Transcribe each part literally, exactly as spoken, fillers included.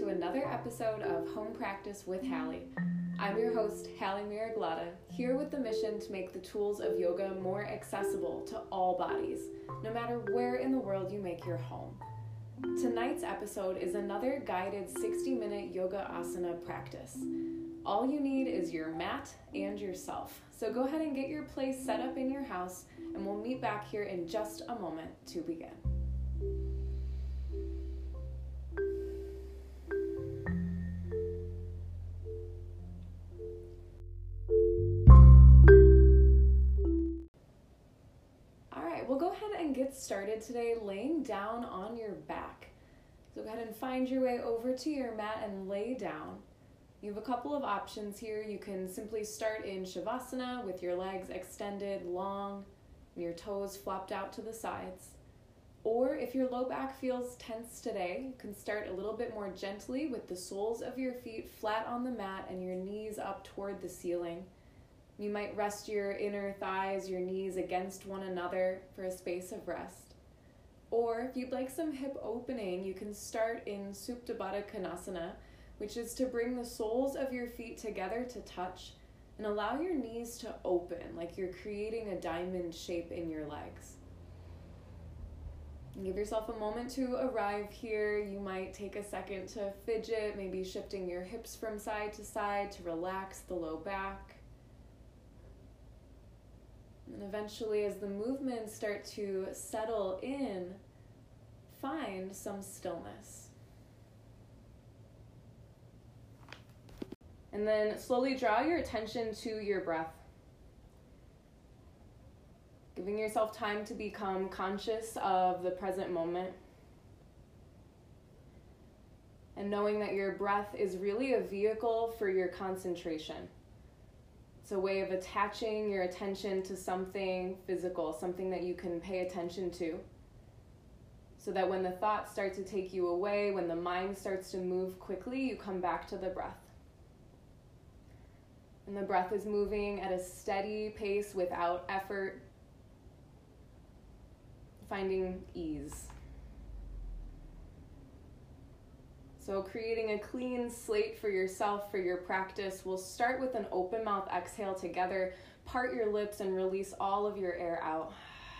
to another episode of Home Practice with Hallie. I'm your host, Hallie Miraglata, here with the mission to make the tools of yoga more accessible to all bodies, no matter where in the world you make your home. Tonight's episode is another guided sixty-minute yoga asana practice. All you need is your mat and yourself, so go ahead and get your place set up in your house, and we'll meet back here in just a moment to begin. We'll go ahead and get started today laying down on your back. So go ahead and find your way over to your mat and lay down. You have a couple of options here. You can simply start in Shavasana with your legs extended long and your toes flopped out to the sides. Or if your low back feels tense today, you can start a little bit more gently with the soles of your feet flat on the mat and your knees up toward the ceiling. You might rest your inner thighs, your knees against one another for a space of rest. Or if you'd like some hip opening, you can start in Supta Baddha Konasana, which is to bring the soles of your feet together to touch and allow your knees to open like you're creating a diamond shape in your legs. Give yourself a moment to arrive here. You might take a second to fidget, maybe shifting your hips from side to side to relax the low back. And eventually, as the movements start to settle in, find some stillness. And then slowly draw your attention to your breath. Giving yourself time to become conscious of the present moment. And knowing that your breath is really a vehicle for your concentration. It's a way of attaching your attention to something physical, something that you can pay attention to, so that when the thoughts start to take you away, when the mind starts to move quickly, you come back to the breath. And the breath is moving at a steady pace without effort, finding ease. So creating a clean slate for yourself, for your practice, we'll start with an open mouth exhale together. Part your lips and release all of your air out.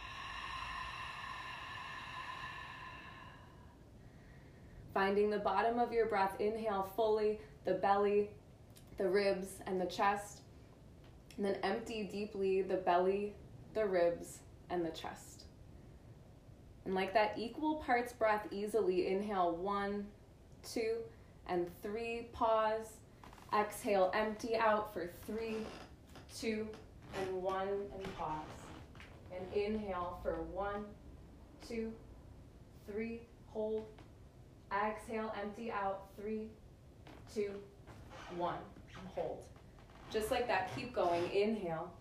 Finding the bottom of your breath, inhale fully, the belly, the ribs, and the chest. And then empty deeply the belly, the ribs, and the chest. And like that, equal parts breath easily. Inhale one, two, and three, pause. Exhale, empty out for three, two, and one, and pause. And inhale for one, two, three, hold. Exhale, empty out, three, two, one, and hold. Just like that, keep going. Inhale.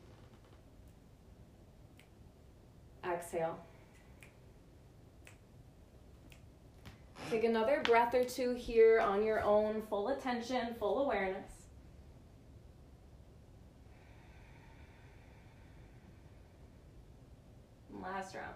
Exhale. Take another breath or two here on your own, full attention, full awareness. Last round.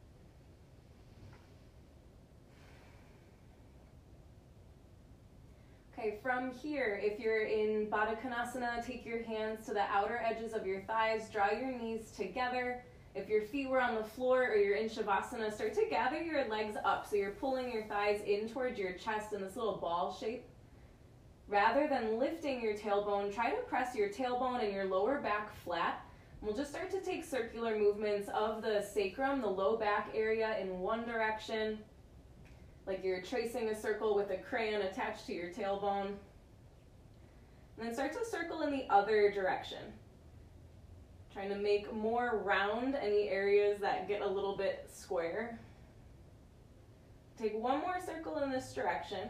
Okay, from here, if you're in Baddha Konasana, take your hands to the outer edges of your thighs, draw your knees together. If your feet were on the floor or you're in Shavasana, start to gather your legs up. So you're pulling your thighs in towards your chest in this little ball shape. Rather than lifting your tailbone, try to press your tailbone and your lower back flat. We'll just start to take circular movements of the sacrum, the low back area, in one direction, like you're tracing a circle with a crayon attached to your tailbone. And then start to circle in the other direction. Trying to make more round any areas that get a little bit square. Take one more circle in this direction.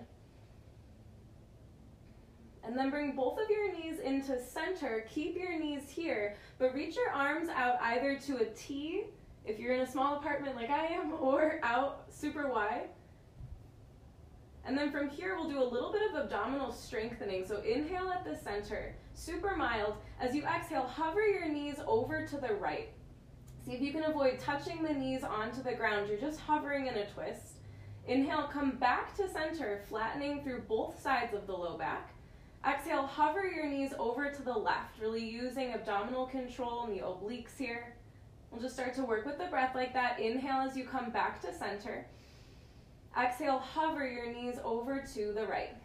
And then bring both of your knees into center. Keep your knees here, but reach your arms out either to a T, if you're in a small apartment like I am, or out super wide. And then from here, we'll do a little bit of abdominal strengthening. So inhale at the center, super mild. As you exhale, hover your knees over to the right. See if you can avoid touching the knees onto the ground. You're just hovering in a twist. Inhale, come back to center, flattening through both sides of the low back. Exhale, hover your knees over to the left, really using abdominal control in the obliques here. We'll just start to work with the breath like that. Inhale as you come back to center. Exhale, hover your knees over to the right.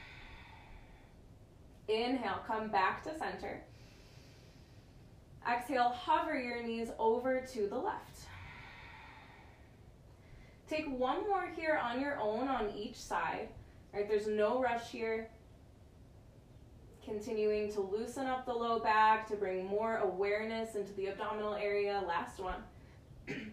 Inhale, come back to center. Exhale, hover your knees over to the left. Take one more here on your own on each side. Right, there's no rush here. Continuing to loosen up the low back to bring more awareness into the abdominal area. Last one. Good,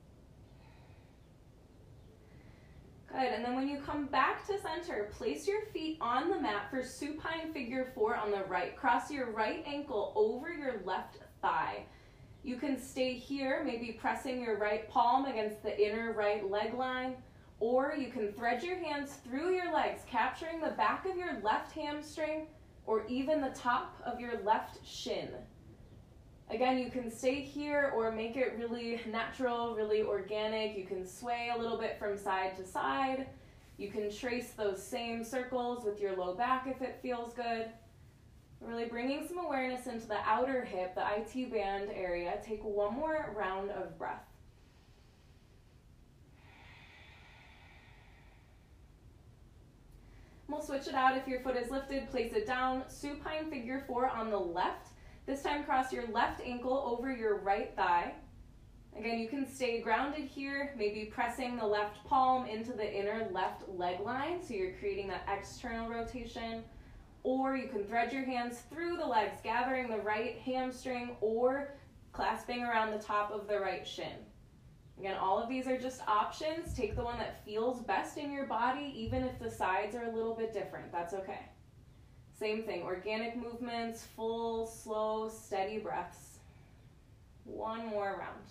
and then when you come back to center, place your feet on the mat for supine figure four on the right. Cross your right ankle over your left thigh. You can stay here, maybe pressing your right palm against the inner right leg line, or you can thread your hands through your legs, capturing the back of your left hamstring or even the top of your left shin. Again, you can stay here or make it really natural, really organic. You can sway a little bit from side to side. You can trace those same circles with your low back if it feels good. Really bringing some awareness into the outer hip, the I T band area. Take one more round of breath. We'll switch it out. If your foot is lifted, place it down. Supine figure four on the left. This time cross your left ankle over your right thigh. Again, you can stay grounded here, maybe pressing the left palm into the inner left leg line, so you're creating that external rotation. Or you can thread your hands through the legs, gathering the right hamstring or clasping around the top of the right shin. Again, all of these are just options. Take the one that feels best in your body, even if the sides are a little bit different. That's okay. Same thing, organic movements, full, slow, steady breaths. One more round.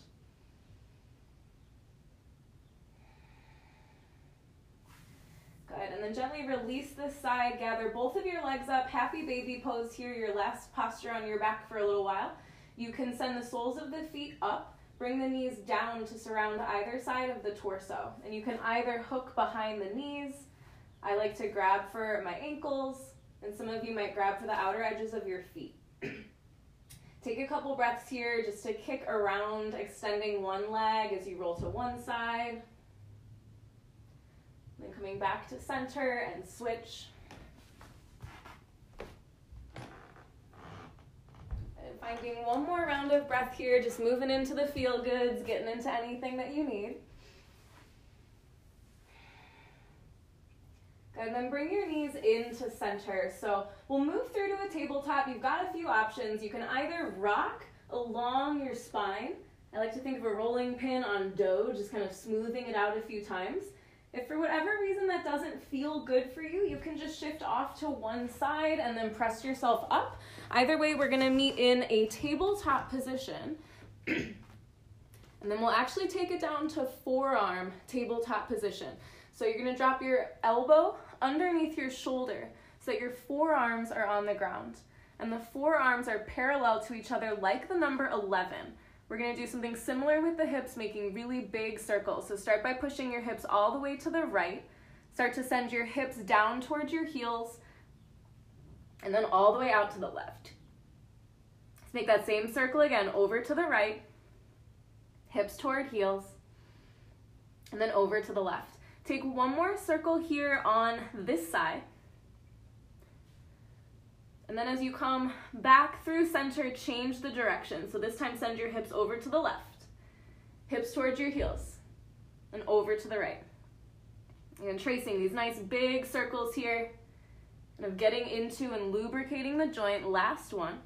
Good, and then gently release this side, gather both of your legs up, happy baby pose here, your last posture on your back for a little while. You can send the soles of the feet up, bring the knees down to surround either side of the torso. And you can either hook behind the knees. I like to grab for my ankles, and some of you might grab for the outer edges of your feet. Take a couple breaths here just to kick around, extending one leg as you roll to one side. Then coming back to center and switch. And finding one more round of breath here, just moving into the feel goods, getting into anything that you need. Good, and then bring your knees into center. So we'll move through to a tabletop. You've got a few options. You can either rock along your spine. I like to think of a rolling pin on dough, just kind of smoothing it out a few times. If for whatever reason that doesn't feel good for you, you can just shift off to one side and then press yourself up. Either way, we're gonna meet in a tabletop position. And then we'll actually take it down to forearm tabletop position. So you're gonna drop your elbow underneath your shoulder so that your forearms are on the ground. And the forearms are parallel to each other like the number eleven. We're gonna do something similar with the hips, making really big circles. So start by pushing your hips all the way to the right. Start to send your hips down towards your heels, and then all the way out to the left. Let's make that same circle again, over to the right, hips toward heels, and then over to the left. Take one more circle here on this side. And then as you come back through center, change the direction. So this time send your hips over to the left, hips towards your heels, and over to the right. And tracing these nice big circles here, kind of getting into and lubricating the joint. Last one.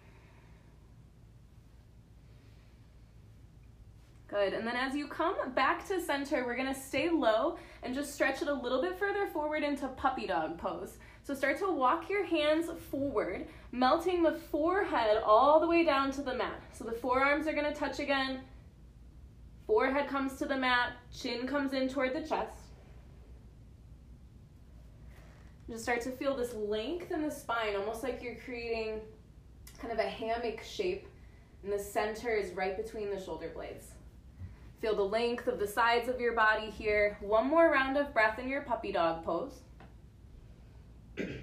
Good, and then as you come back to center, we're gonna stay low and just stretch it a little bit further forward into puppy dog pose. So start to walk your hands forward, melting the forehead all the way down to the mat. So the forearms are gonna touch again. Forehead comes to the mat, chin comes in toward the chest. Just start to feel this length in the spine, almost like you're creating kind of a hammock shape, and the center is right between the shoulder blades. Feel the length of the sides of your body here. One more round of breath in your puppy dog pose. And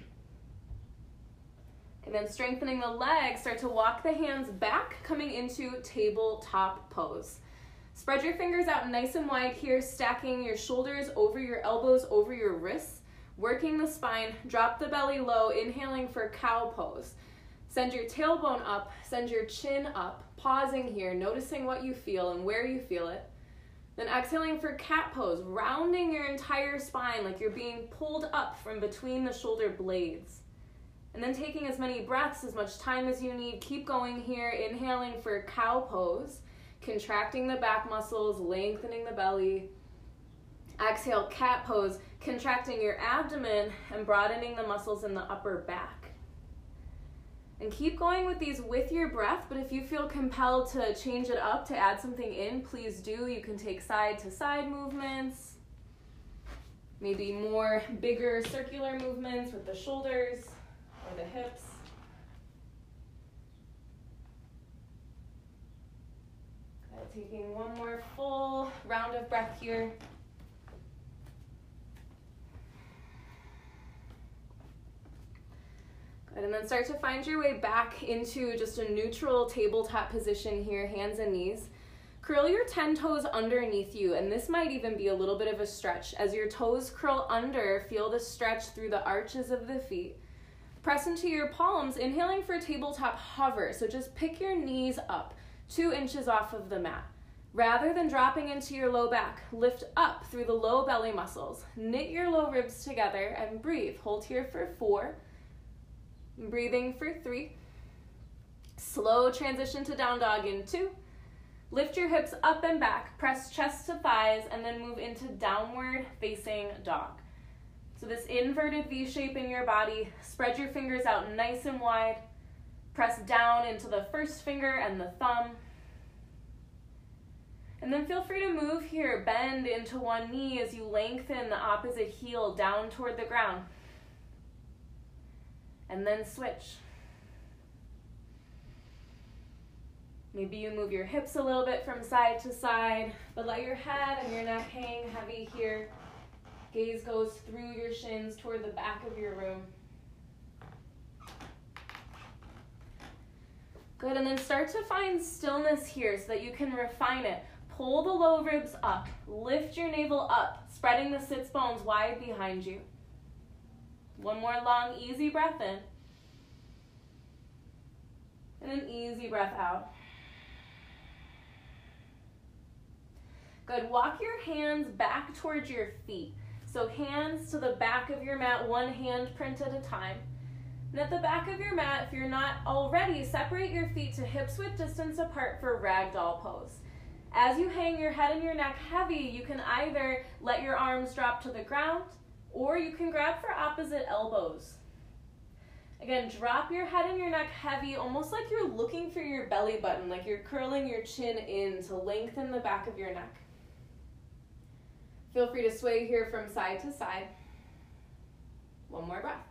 then strengthening the legs, start to walk the hands back, coming into tabletop pose. Spread your fingers out nice and wide here, stacking your shoulders over your elbows, over your wrists, working the spine, drop the belly low, inhaling for cow pose. Send your tailbone up, send your chin up, pausing here, noticing what you feel and where you feel it. Then exhaling for cat pose, rounding your entire spine like you're being pulled up from between the shoulder blades. And then taking as many breaths, as much time as you need. Keep going here, inhaling for cow pose, contracting the back muscles, lengthening the belly. Exhale, cat pose, contracting your abdomen and broadening the muscles in the upper back. And keep going with these with your breath, but if you feel compelled to change it up, to add something in, please do. You can take side to side movements, maybe more bigger circular movements with the shoulders or the hips. Good. Taking one more full round of breath here. Good, and then start to find your way back into just a neutral tabletop position here, hands and knees. Curl your ten toes underneath you, and this might even be a little bit of a stretch. As your toes curl under, feel the stretch through the arches of the feet. Press into your palms, inhaling for tabletop hover. So just pick your knees up, two inches off of the mat. Rather than dropping into your low back, lift up through the low belly muscles. Knit your low ribs together and breathe. Hold here for four. Breathing for three. Slow transition to down dog in two. Lift your hips up and back. Press chest to thighs and then move into downward facing dog. So this inverted V shape in your body. Spread your fingers out nice and wide. Press down into the first finger and the thumb. And then feel free to move here. Bend into one knee as you lengthen the opposite heel down toward the ground. And then switch. Maybe you move your hips a little bit from side to side, but let your head and your neck hang heavy here. Gaze goes through your shins toward the back of your room. Good, and then start to find stillness here so that you can refine it. Pull the low ribs up, lift your navel up, spreading the sits bones wide behind you. One more long, easy breath in. And an easy breath out. Good. Walk your hands back towards your feet. So hands to the back of your mat, one hand print at a time. And at the back of your mat, if you're not already, separate your feet to hips width distance apart for ragdoll pose. As you hang your head and your neck heavy, you can either let your arms drop to the ground, or you can grab for opposite elbows. Again, drop your head and your neck heavy, almost like you're looking for your belly button, like you're curling your chin in to lengthen the back of your neck. Feel free to sway here from side to side. One more breath.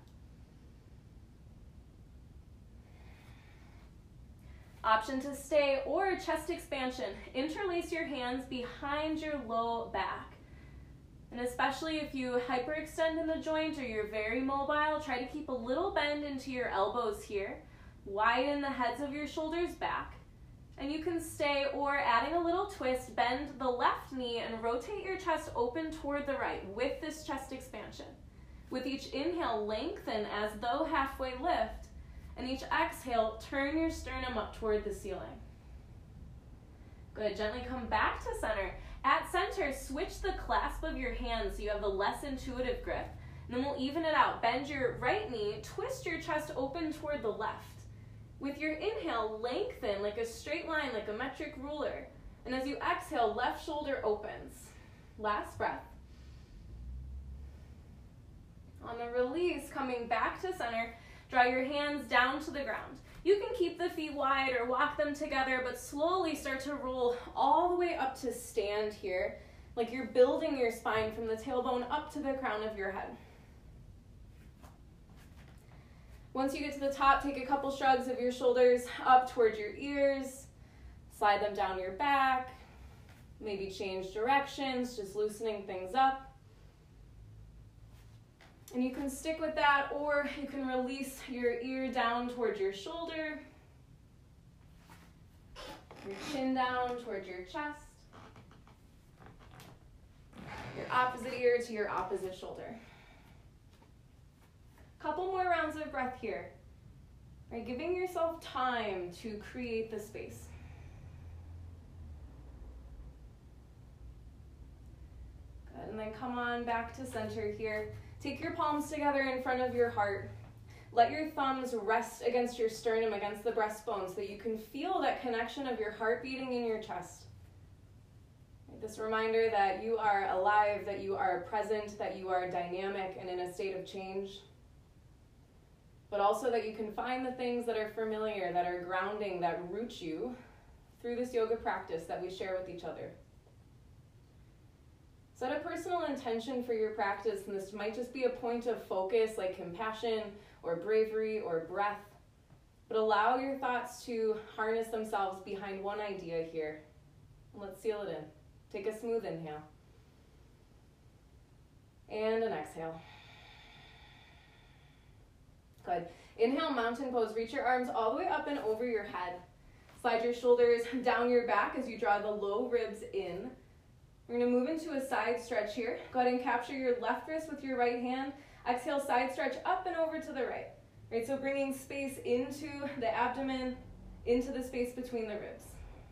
Option to stay or chest expansion. Interlace your hands behind your low back. And especially if you hyperextend in the joint or you're very mobile, try to keep a little bend into your elbows here. Widen the heads of your shoulders back. And you can stay, or adding a little twist, bend the left knee and rotate your chest open toward the right with this chest expansion. With each inhale, lengthen as though halfway lift. And each exhale, turn your sternum up toward the ceiling. Good, gently come back to center. At center, switch the clasp of your hands so you have the less intuitive grip. And then we'll even it out. Bend your right knee, twist your chest open toward the left. With your inhale, lengthen like a straight line, like a metric ruler. And as you exhale, left shoulder opens. Last breath. On the release, coming back to center, draw your hands down to the ground. You can keep the feet wide or walk them together, but slowly start to roll all the way up to stand here, like you're building your spine from the tailbone up to the crown of your head. Once you get to the top, take a couple shrugs of your shoulders up towards your ears, slide them down your back, Maybe change directions, just loosening things up. And you can stick with that, or you can release your ear down towards your shoulder, your chin down towards your chest, your opposite ear to your opposite shoulder. Couple more rounds of breath here. Right, giving yourself time to create the space. Good, and then come on back to center here. Take your palms together in front of your heart. Let your thumbs rest against your sternum, against the breastbone, so that you can feel that connection of your heart beating in your chest. This reminder that you are alive, that you are present, that you are dynamic and in a state of change. But also that you can find the things that are familiar, that are grounding, that root you through this yoga practice that we share with each other. Set a personal intention for your practice, and this might just be a point of focus like compassion or bravery or breath, but allow your thoughts to harness themselves behind one idea here. And let's seal it in. Take a smooth inhale. And an exhale. Good. Inhale, mountain pose. Reach your arms all the way up and over your head. Slide your shoulders down your back as you draw the low ribs in. We're going to move into a side stretch here. Go ahead and capture your left wrist with your right hand. Exhale, side stretch up and over to the right. Right, so bringing space into the abdomen, into the space between the ribs.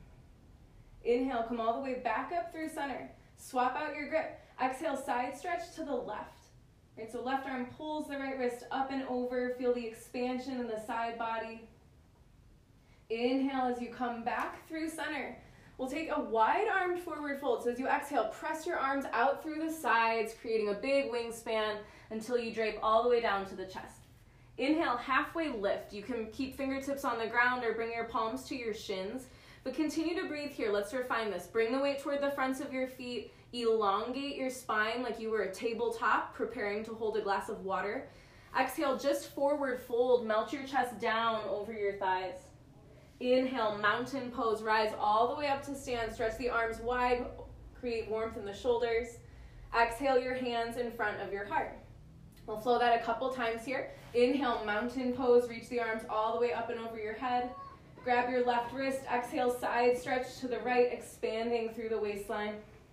Inhale, come all the way back up through center. Swap out your grip. Exhale, side stretch to the left. Right, so left arm pulls the right wrist up and over. Feel the expansion in the side body. Inhale as you come back through center. We'll take a wide-armed forward fold. So as you exhale, press your arms out through the sides, creating a big wingspan until you drape all the way down to the chest. Inhale, halfway lift. You can keep fingertips on the ground or bring your palms to your shins, but continue to breathe here. Let's refine this. Bring the weight toward the fronts of your feet. Elongate your spine like you were a tabletop preparing to hold a glass of water. Exhale, just forward fold. Melt your chest down over your thighs. Inhale, mountain pose. Rise all the way up to stand. Stretch the arms wide. Create warmth in the shoulders. Exhale your hands in front of your heart. We'll flow that a couple times here. Inhale, mountain pose. Reach the arms all the way up and over your head. Grab your left wrist. Exhale, side stretch to the right, expanding through the waistline.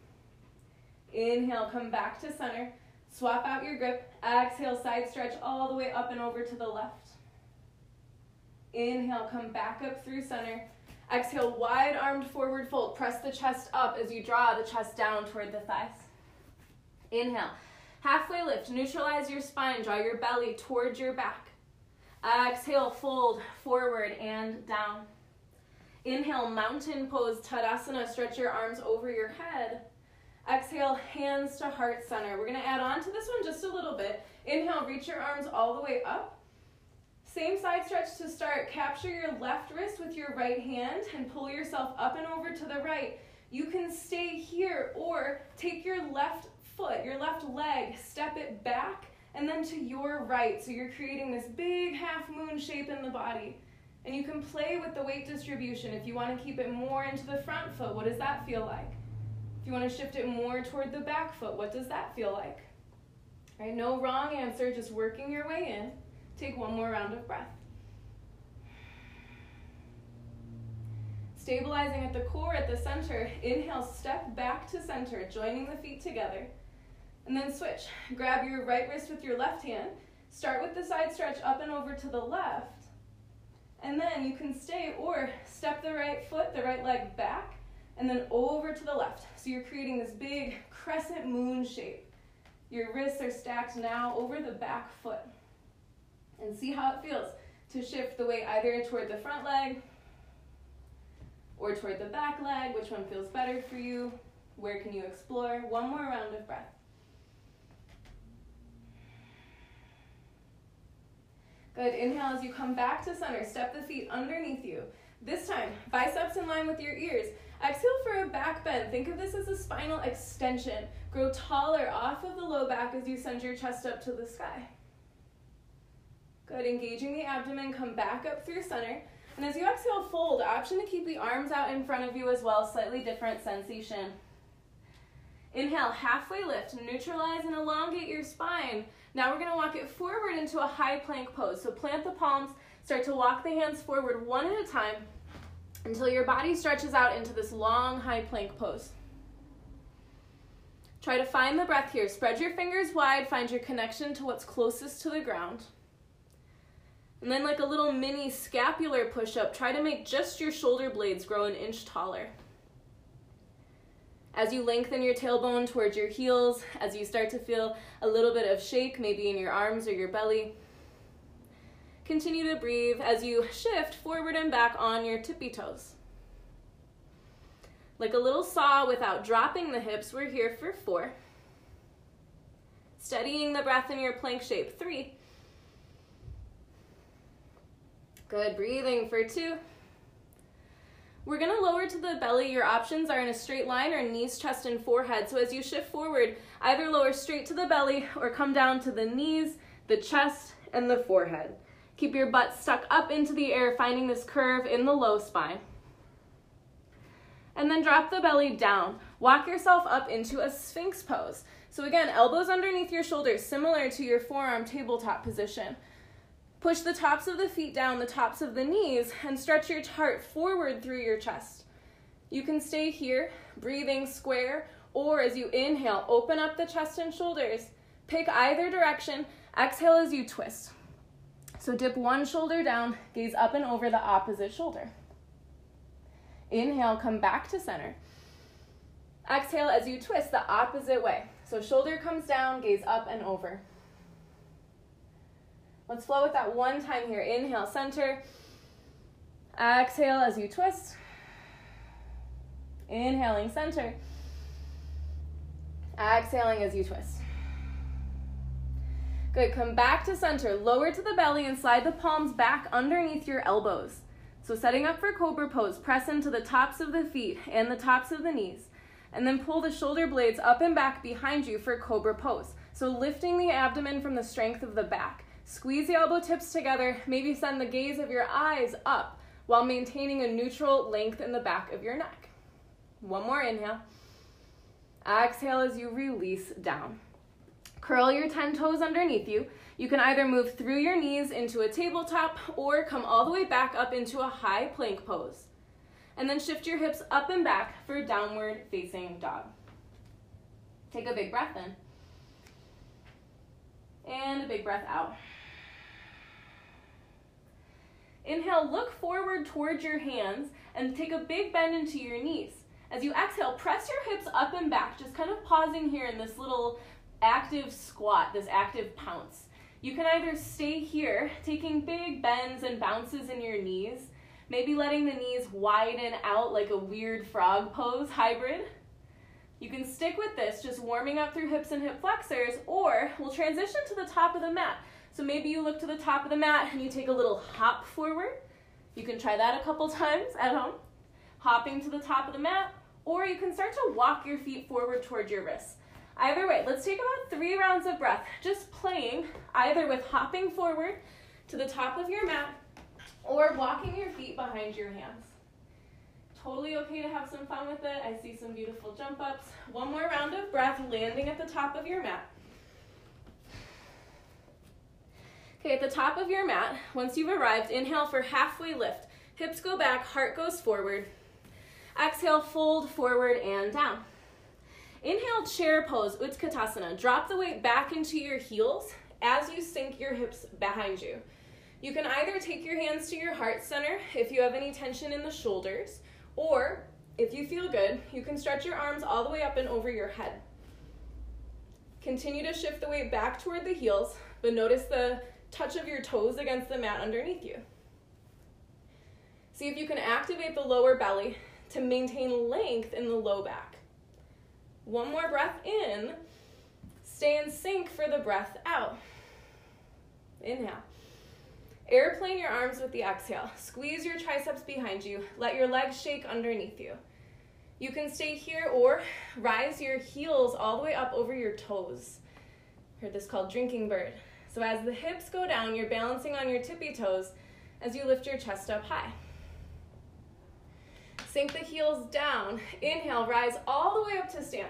Inhale, come back to center. Swap out your grip. Exhale, side stretch all the way up and over to the left. Inhale, come back up through center. Exhale, wide-armed forward fold. Press the chest up as you draw the chest down toward the thighs. Inhale, halfway lift. Neutralize your spine. Draw your belly towards your back. Exhale, fold forward and down. Inhale, mountain pose, Tadasana. Stretch your arms over your head. Exhale, hands to heart center. We're going to add on to this one just a little bit. Inhale, reach your arms all the way up. Same side stretch to start. Capture your left wrist with your right hand and pull yourself up and over to the right. You can stay here or take your left foot, your left leg, step it back and then to your right. So you're creating this big half moon shape in the body. And you can play with the weight distribution. If you want to keep it more into the front foot, what does that feel like? If you want to shift it more toward the back foot, what does that feel like? All right, no wrong answer, just working your way in. Take one more round of breath. Stabilizing at the core, at the center. Inhale, step back to center, joining the feet together. And then switch. Grab your right wrist with your left hand. Start with the side stretch up and over to the left. And then you can stay or step the right foot, the right leg back, and then over to the left. So you're creating this big crescent moon shape. Your wrists are stacked now over the back foot. And see how it feels to shift the weight either toward the front leg or toward the back leg. Which one feels better for you? Where can you explore? One more round of breath. Good. Inhale as you come back to center. Step the feet underneath you. This time, biceps in line with your ears. Exhale for a back bend. Think of this as a spinal extension. Grow taller off of the low back as you send your chest up to the sky. Good, engaging the abdomen, come back up through center. And as you exhale, fold. Option to keep the arms out in front of you as well, slightly different sensation. Inhale, halfway lift, neutralize and elongate your spine. Now we're gonna walk it forward into a high plank pose. So plant the palms, start to walk the hands forward one at a time until your body stretches out into this long high plank pose. Try to find the breath here. Spread your fingers wide, find your connection to what's closest to the ground. And then like a little mini scapular push-up, try to make just your shoulder blades grow an inch taller. As you lengthen your tailbone towards your heels, as you start to feel a little bit of shake, maybe in your arms or your belly, continue to breathe as you shift forward and back on your tippy toes. Like a little saw without dropping the hips, we're here for four. Steadying the breath in your plank shape, three. Good, breathing for two. We're gonna lower to the belly. Your options are in a straight line or knees, chest, and forehead. So as you shift forward, either lower straight to the belly or come down to the knees, the chest, and the forehead. Keep your butt stuck up into the air, finding this curve in the low spine. And then drop the belly down. Walk yourself up into a Sphinx pose. So again, elbows underneath your shoulders, similar to your forearm tabletop position. Push the tops of the feet down, the tops of the knees, and stretch your heart forward through your chest. You can stay here, breathing square, or as you inhale, open up the chest and shoulders. Pick either direction. Exhale as you twist. So dip one shoulder down, gaze up and over the opposite shoulder. Inhale, come back to center. Exhale as you twist the opposite way. So shoulder comes down, gaze up and over. Let's flow with that one time here. Inhale, center. Exhale as you twist. Inhaling, center. Exhaling as you twist. Good, come back to center. Lower to the belly and slide the palms back underneath your elbows. So setting up for cobra pose, press into the tops of the feet and the tops of the knees. And then pull the shoulder blades up and back behind you for cobra pose. So lifting the abdomen from the strength of the back. Squeeze the elbow tips together, maybe send the gaze of your eyes up while maintaining a neutral length in the back of your neck. One more inhale. Exhale as you release down. Curl your ten toes underneath you. You can either move through your knees into a tabletop or come all the way back up into a high plank pose. And then shift your hips up and back for downward facing dog. Take a big breath in. And a big breath out. Inhale, look forward towards your hands and take a big bend into your knees. As you exhale, press your hips up and back, just kind of pausing here in this little active squat, this active pounce. You can either stay here, taking big bends and bounces in your knees, maybe letting the knees widen out like a weird frog pose hybrid. You can stick with this, just warming up through hips and hip flexors, or we'll transition to the top of the mat. So maybe you look to the top of the mat and you take a little hop forward. You can try that a couple times at home. Hopping to the top of the mat, or you can start to walk your feet forward towards your wrists. Either way, let's take about three rounds of breath, just playing either with hopping forward to the top of your mat or walking your feet behind your hands. Totally okay to have some fun with it. I see some beautiful jump ups. One more round of breath, landing at the top of your mat. Okay, at the top of your mat, once you've arrived, inhale for halfway lift. Hips go back, heart goes forward. Exhale, fold forward and down. Inhale, chair pose, Utkatasana. Drop the weight back into your heels as you sink your hips behind you. You can either take your hands to your heart center if you have any tension in the shoulders, or if you feel good, you can stretch your arms all the way up and over your head. Continue to shift the weight back toward the heels, but notice the touch of your toes against the mat underneath you. See if you can activate the lower belly to maintain length in the low back. One more breath in. Stay in sync for the breath out. Inhale. Airplane your arms with the exhale. Squeeze your triceps behind you. Let your legs shake underneath you. You can stay here or rise your heels all the way up over your toes. Heard this called drinking bird. So as the hips go down, you're balancing on your tippy toes as you lift your chest up high. Sink the heels down. Inhale, rise all the way up to stand.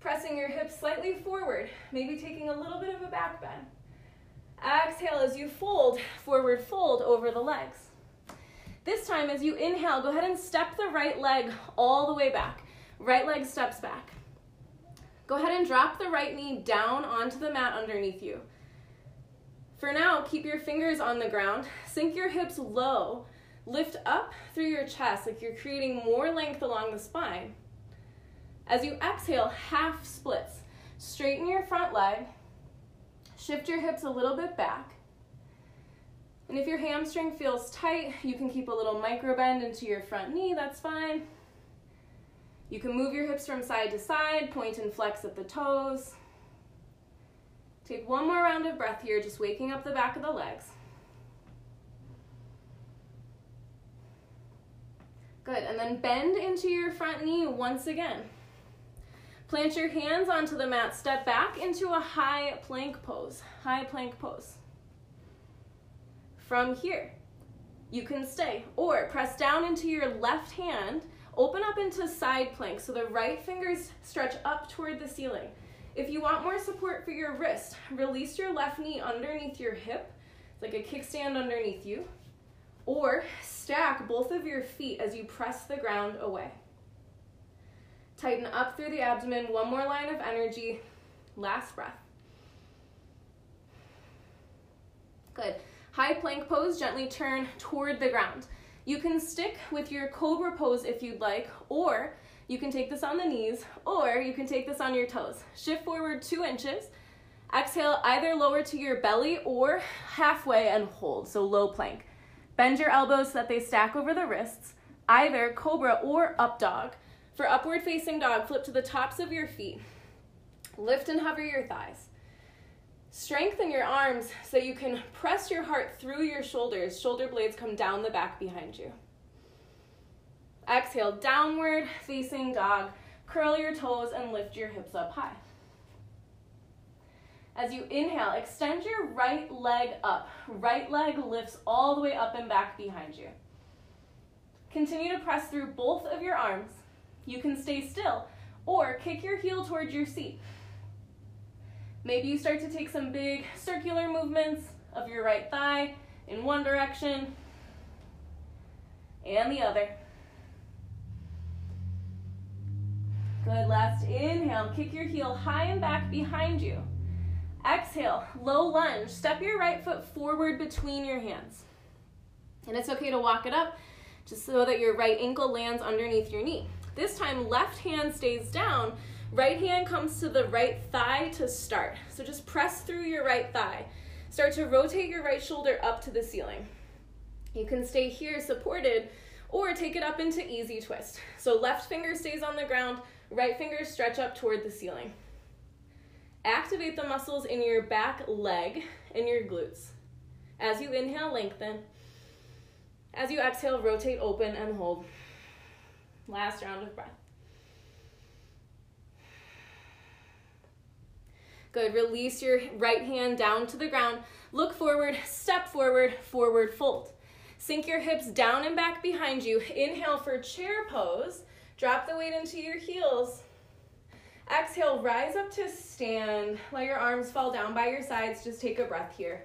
Pressing your hips slightly forward, maybe taking a little bit of a back bend. Exhale as you fold, forward fold over the legs. This time as you inhale, go ahead and step the right leg all the way back. Right leg steps back. Go ahead and drop the right knee down onto the mat underneath you. For now, keep your fingers on the ground. Sink your hips low. Lift up through your chest like you're creating more length along the spine. As you exhale, half splits. Straighten your front leg. Shift your hips a little bit back. And if your hamstring feels tight, you can keep a little micro bend into your front knee, that's fine. You can move your hips from side to side, point and flex at the toes. Take one more round of breath here, just waking up the back of the legs. Good, and then bend into your front knee once again. Plant your hands onto the mat, step back into a high plank pose, high plank pose. From here, you can stay, or press down into your left hand, open up into side plank, so the right fingers stretch up toward the ceiling. If you want more support for your wrist, release your left knee underneath your hip, it's like a kickstand underneath you, or stack both of your feet as you press the ground away. Tighten up through the abdomen, one more line of energy, last breath. Good. High plank pose, gently turn toward the ground. You can stick with your cobra pose if you'd like, or you can take this on the knees, or you can take this on your toes. Shift forward two inches. Exhale, either lower to your belly or halfway and hold, so low plank. Bend your elbows so that they stack over the wrists, either cobra or up dog. For upward facing dog, flip to the tops of your feet. Lift and hover your thighs. Strengthen your arms so you can press your heart through your shoulders. Shoulder blades come down the back behind you. Exhale, downward facing dog. Curl your toes and lift your hips up high. As you inhale, extend your right leg up. Right leg lifts all the way up and back behind you. Continue to press through both of your arms. You can stay still or kick your heel towards your seat. Maybe you start to take some big circular movements of your right thigh in one direction and the other. Good, last inhale, kick your heel high and back behind you. Exhale, low lunge, step your right foot forward between your hands. And it's okay to walk it up just so that your right ankle lands underneath your knee. This time, left hand stays down, right hand comes to the right thigh to start. So just press through your right thigh. Start to rotate your right shoulder up to the ceiling. You can stay here supported or take it up into easy twist. So left finger stays on the ground, right finger stretch up toward the ceiling. Activate the muscles in your back leg and your glutes. As you inhale, lengthen. As you exhale, rotate, open, and hold. Last round of breath. Good, release your right hand down to the ground. Look forward, step forward, forward fold. Sink your hips down and back behind you. Inhale for chair pose. Drop the weight into your heels. Exhale, rise up to stand. Let your arms fall down by your sides. Just take a breath here.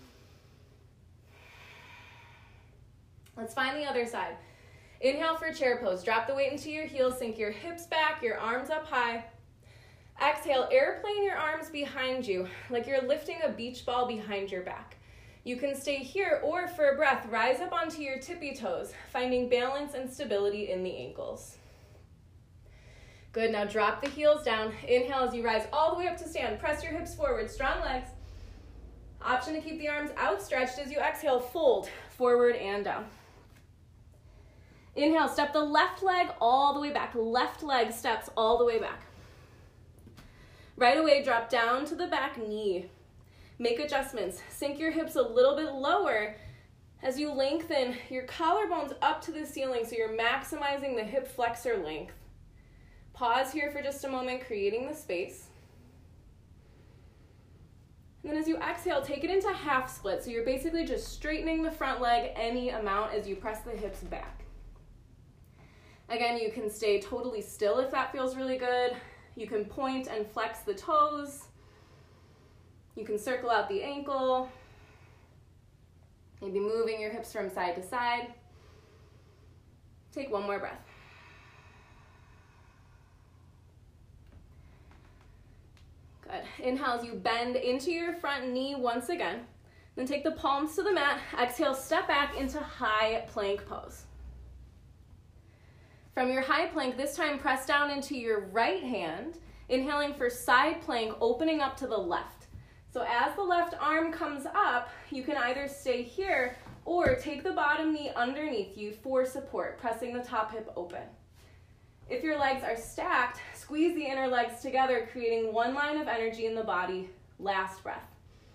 Let's find the other side. Inhale for chair pose. Drop the weight into your heels. Sink your hips back, your arms up high. Exhale, airplane your arms behind you, like you're lifting a beach ball behind your back. You can stay here, or for a breath, rise up onto your tippy toes, finding balance and stability in the ankles. Good, now drop the heels down. Inhale as you rise all the way up to stand. Press your hips forward, strong legs. Option to keep the arms outstretched as you exhale, fold forward and down. Inhale, step the left leg all the way back. Left leg steps all the way back. Right away, drop down to the back knee. Make adjustments. Sink your hips a little bit lower as you lengthen your collarbones up to the ceiling so you're maximizing the hip flexor length. Pause here for just a moment, creating the space. And then as you exhale, take it into half split. So you're basically just straightening the front leg any amount as you press the hips back. Again, you can stay totally still if that feels really good. You can point and flex the toes. You can circle out the ankle. Maybe moving your hips from side to side. Take one more breath. Good. Inhale as you bend into your front knee once again. Then take the palms to the mat. Exhale, step back into high plank pose. From your high plank, this time press down into your right hand. Inhaling for side plank, opening up to the left. So as the left arm comes up, you can either stay here or take the bottom knee underneath you for support, pressing the top hip open. If your legs are stacked, squeeze the inner legs together, creating one line of energy in the body. Last breath.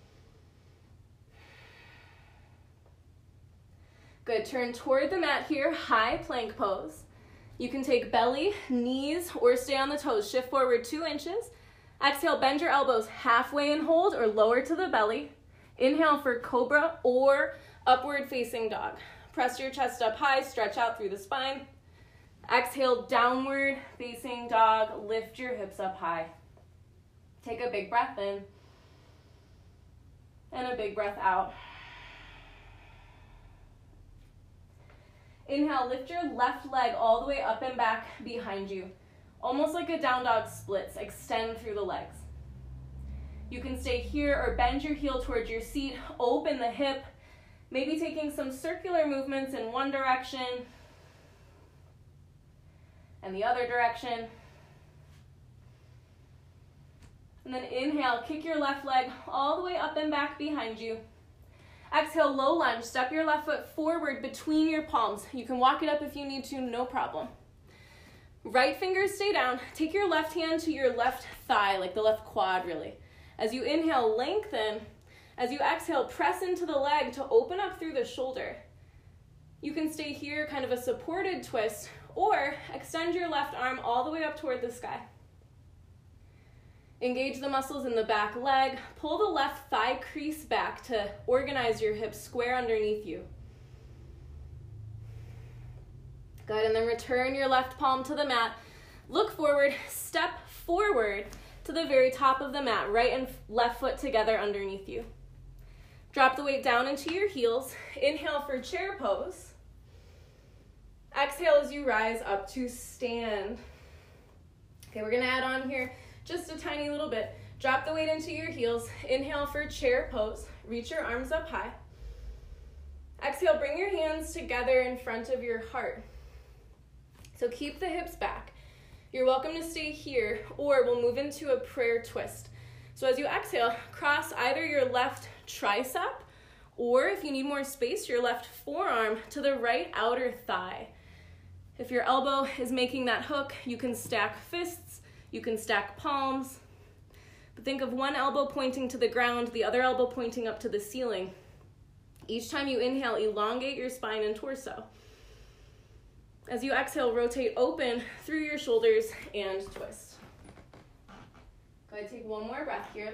Good, turn toward the mat here, high plank pose. You can take belly, knees, or stay on the toes. Shift forward two inches. Exhale, bend your elbows halfway and hold or lower to the belly. Inhale for cobra or upward facing dog. Press your chest up high, stretch out through the spine. Exhale, downward facing dog. Lift your hips up high. Take a big breath in and a big breath out. Inhale, lift your left leg all the way up and back behind you. Almost like a down dog splits, extend through the legs. You can stay here or bend your heel towards your seat, open the hip, maybe taking some circular movements in one direction and the other direction. And then inhale, kick your left leg all the way up and back behind you. Exhale, low lunge, step your left foot forward between your palms. You can walk it up if you need to, no problem. Right fingers stay down. Take your left hand to your left thigh, like the left quad really. As you inhale, lengthen. As you exhale, press into the leg to open up through the shoulder. You can stay here, kind of a supported twist, or extend your left arm all the way up toward the sky. Engage the muscles in the back leg. Pull the left thigh crease back to organize your hips square underneath you. Good, and then return your left palm to the mat. Look forward, step forward to the very top of the mat, right and left foot together underneath you. Drop the weight down into your heels. Inhale for chair pose. Exhale as you rise up to stand. Okay, we're gonna add on here just a tiny little bit. Drop the weight into your heels. Inhale for chair pose. Reach your arms up high. Exhale, bring your hands together in front of your heart. So keep the hips back. You're welcome to stay here, or we'll move into a prayer twist. So as you exhale, cross either your left tricep, or if you need more space, your left forearm to the right outer thigh. If your elbow is making that hook, you can stack fists, you can stack palms. But think of one elbow pointing to the ground, the other elbow pointing up to the ceiling. Each time you inhale, elongate your spine and torso. As you exhale, rotate open through your shoulders and twist. Go ahead, take one more breath here.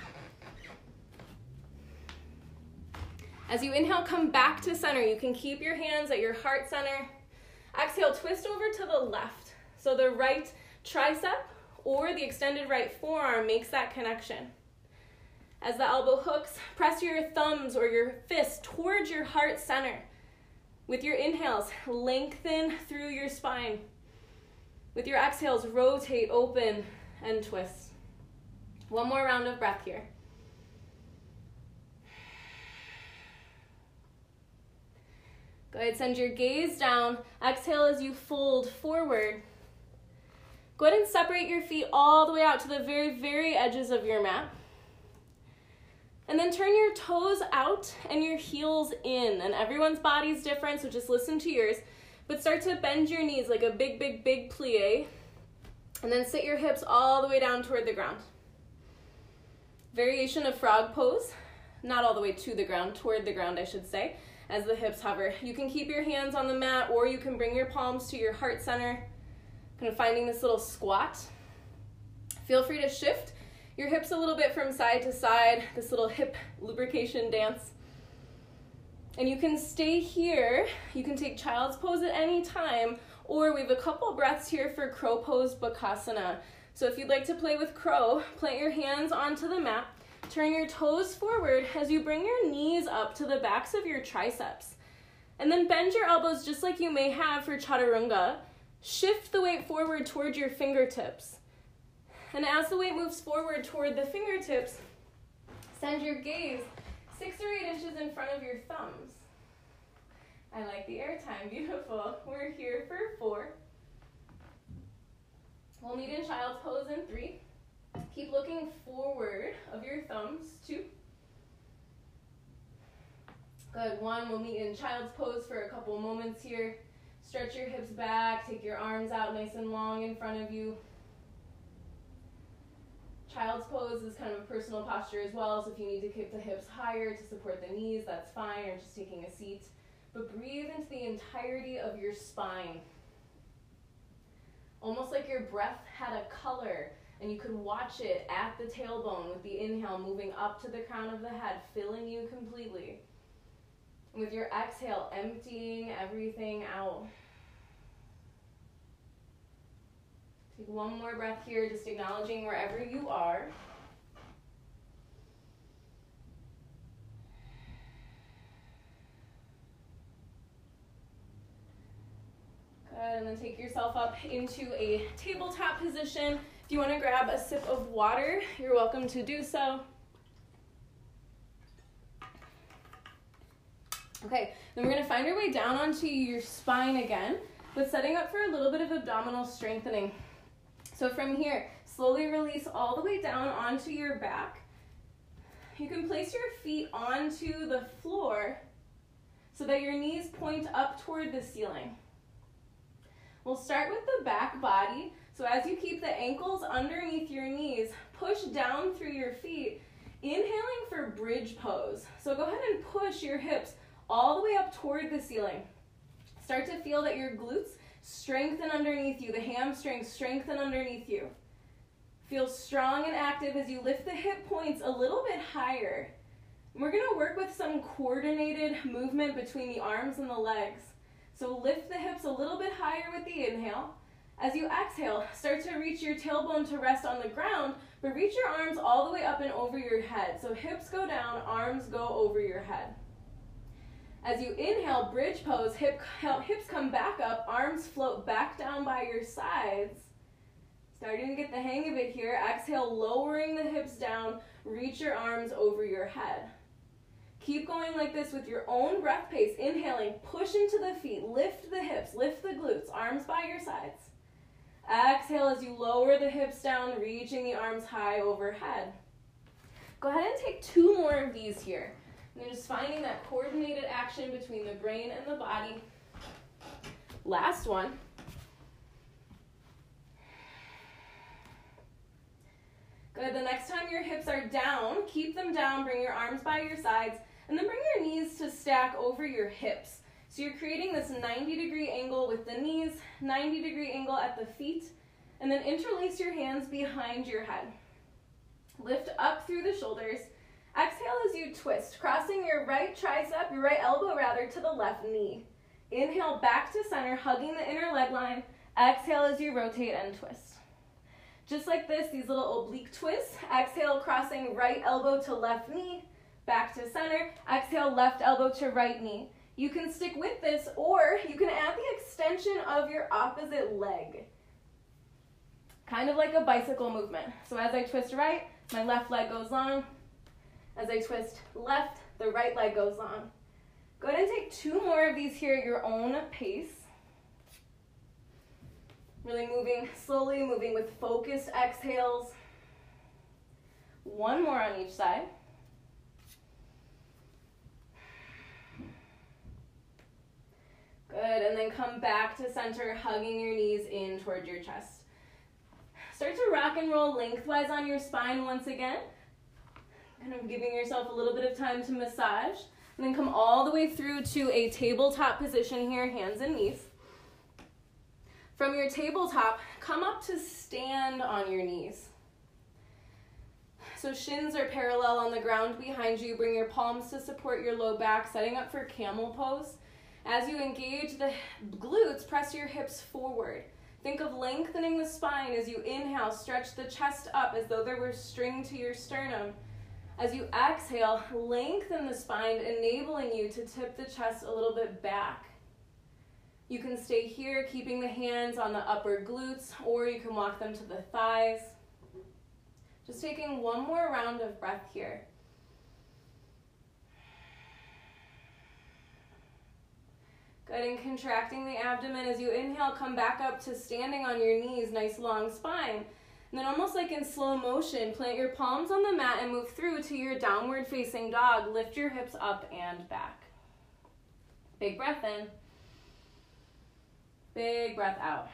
As you inhale, come back to center. You can keep your hands at your heart center. Exhale, twist over to the left. So the right tricep or the extended right forearm makes that connection. As the elbow hooks, press your thumbs or your fists towards your heart center. With your inhales, lengthen through your spine. With your exhales, rotate, open, and twist. One more round of breath here. Go ahead, send your gaze down. Exhale as you fold forward. Go ahead and separate your feet all the way out to the very, very edges of your mat. And then turn your toes out and your heels in. And everyone's body's different, so just listen to yours. But start to bend your knees like a big, big, big plie. And then sit your hips all the way down toward the ground. Variation of frog pose. Not all the way to the ground, toward the ground, I should say, as the hips hover. You can keep your hands on the mat, or you can bring your palms to your heart center. Kind of finding this little squat. Feel free to shift your hips a little bit from side to side, this little hip lubrication dance. And you can stay here. You can take child's pose at any time, or we have a couple breaths here for crow pose bakasana. So if you'd like to play with crow, plant your hands onto the mat, turn your toes forward as you bring your knees up to the backs of your triceps. And then bend your elbows just like you may have for chaturanga. Shift the weight forward toward your fingertips. And as the weight moves forward toward the fingertips, send your gaze six or eight inches in front of your thumbs. I like the air time, beautiful. We're here for four. We'll meet in child's pose in three. Keep looking forward of your thumbs, two. Good, one, we'll meet in child's pose for a couple moments here. Stretch your hips back, take your arms out nice and long in front of you. Child's pose is kind of a personal posture as well, so if you need to keep the hips higher to support the knees, that's fine, or just taking a seat. But breathe into the entirety of your spine. Almost like your breath had a color, and you could watch it at the tailbone with the inhale moving up to the crown of the head, filling you completely. And with your exhale, emptying everything out. Take one more breath here, just acknowledging wherever you are. Good, and then take yourself up into a tabletop position. If you want to grab a sip of water, you're welcome to do so. Okay, then we're going to find our way down onto your spine again, but setting up for a little bit of abdominal strengthening. So from here, slowly release all the way down onto your back. You can place your feet onto the floor so that your knees point up toward the ceiling. We'll start with the back body. So as you keep the ankles underneath your knees, push down through your feet, inhaling for bridge pose. So go ahead and push your hips all the way up toward the ceiling. Start to feel that your glutes strengthen underneath you, the hamstrings strengthen underneath you. Feel strong and active as you lift the hip points a little bit higher. We're going to work with some coordinated movement between the arms and the legs. So lift the hips a little bit higher with the inhale. As you exhale, start to reach your tailbone to rest on the ground, but reach your arms all the way up and over your head. So hips go down, arms go over your head. As you inhale, bridge pose, hip, hips come back up, arms float back down by your sides. Starting to get the hang of it here. Exhale, lowering the hips down, reach your arms over your head. Keep going like this with your own breath pace. Inhaling, push into the feet, lift the hips, lift the glutes, arms by your sides. Exhale as you lower the hips down, reaching the arms high overhead. Go ahead and take two more of these here. And just finding that coordinated action between the brain and the body. Last one. Good, the next time your hips are down, keep them down, bring your arms by your sides, and then bring your knees to stack over your hips. So you're creating this ninety degree angle with the knees, ninety degree angle at the feet, and then interlace your hands behind your head. Lift up through the shoulders. Exhale as you twist, crossing your right tricep, your right elbow rather, to the left knee. Inhale back to center, hugging the inner leg line. Exhale as you rotate and twist. Just like this, these little oblique twists. Exhale, crossing right elbow to left knee, back to center. Exhale, left elbow to right knee. You can stick with this, or you can add the extension of your opposite leg. Kind of like a bicycle movement. So as I twist right, my left leg goes long. As I twist left, the right leg goes long. Go ahead and take two more of these here at your own pace. Really moving slowly, moving with focused exhales. One more on each side. Good, and then come back to center, hugging your knees in toward your chest. Start to rock and roll lengthwise on your spine once again. Kind of giving yourself a little bit of time to massage. And then come all the way through to a tabletop position here, hands and knees. From your tabletop, come up to stand on your knees. So shins are parallel on the ground behind you. Bring your palms to support your low back, setting up for camel pose. As you engage the glutes, press your hips forward. Think of lengthening the spine as you inhale, stretch the chest up as though there were string to your sternum. As you exhale, lengthen the spine, enabling you to tip the chest a little bit back. You can stay here, keeping the hands on the upper glutes, or you can walk them to the thighs. Just taking one more round of breath here. Good, and contracting the abdomen as you inhale, come back up to standing on your knees, nice long spine. And then almost like in slow motion, plant your palms on the mat and move through to your downward facing dog. Lift your hips up and back. Big breath in. Big breath out.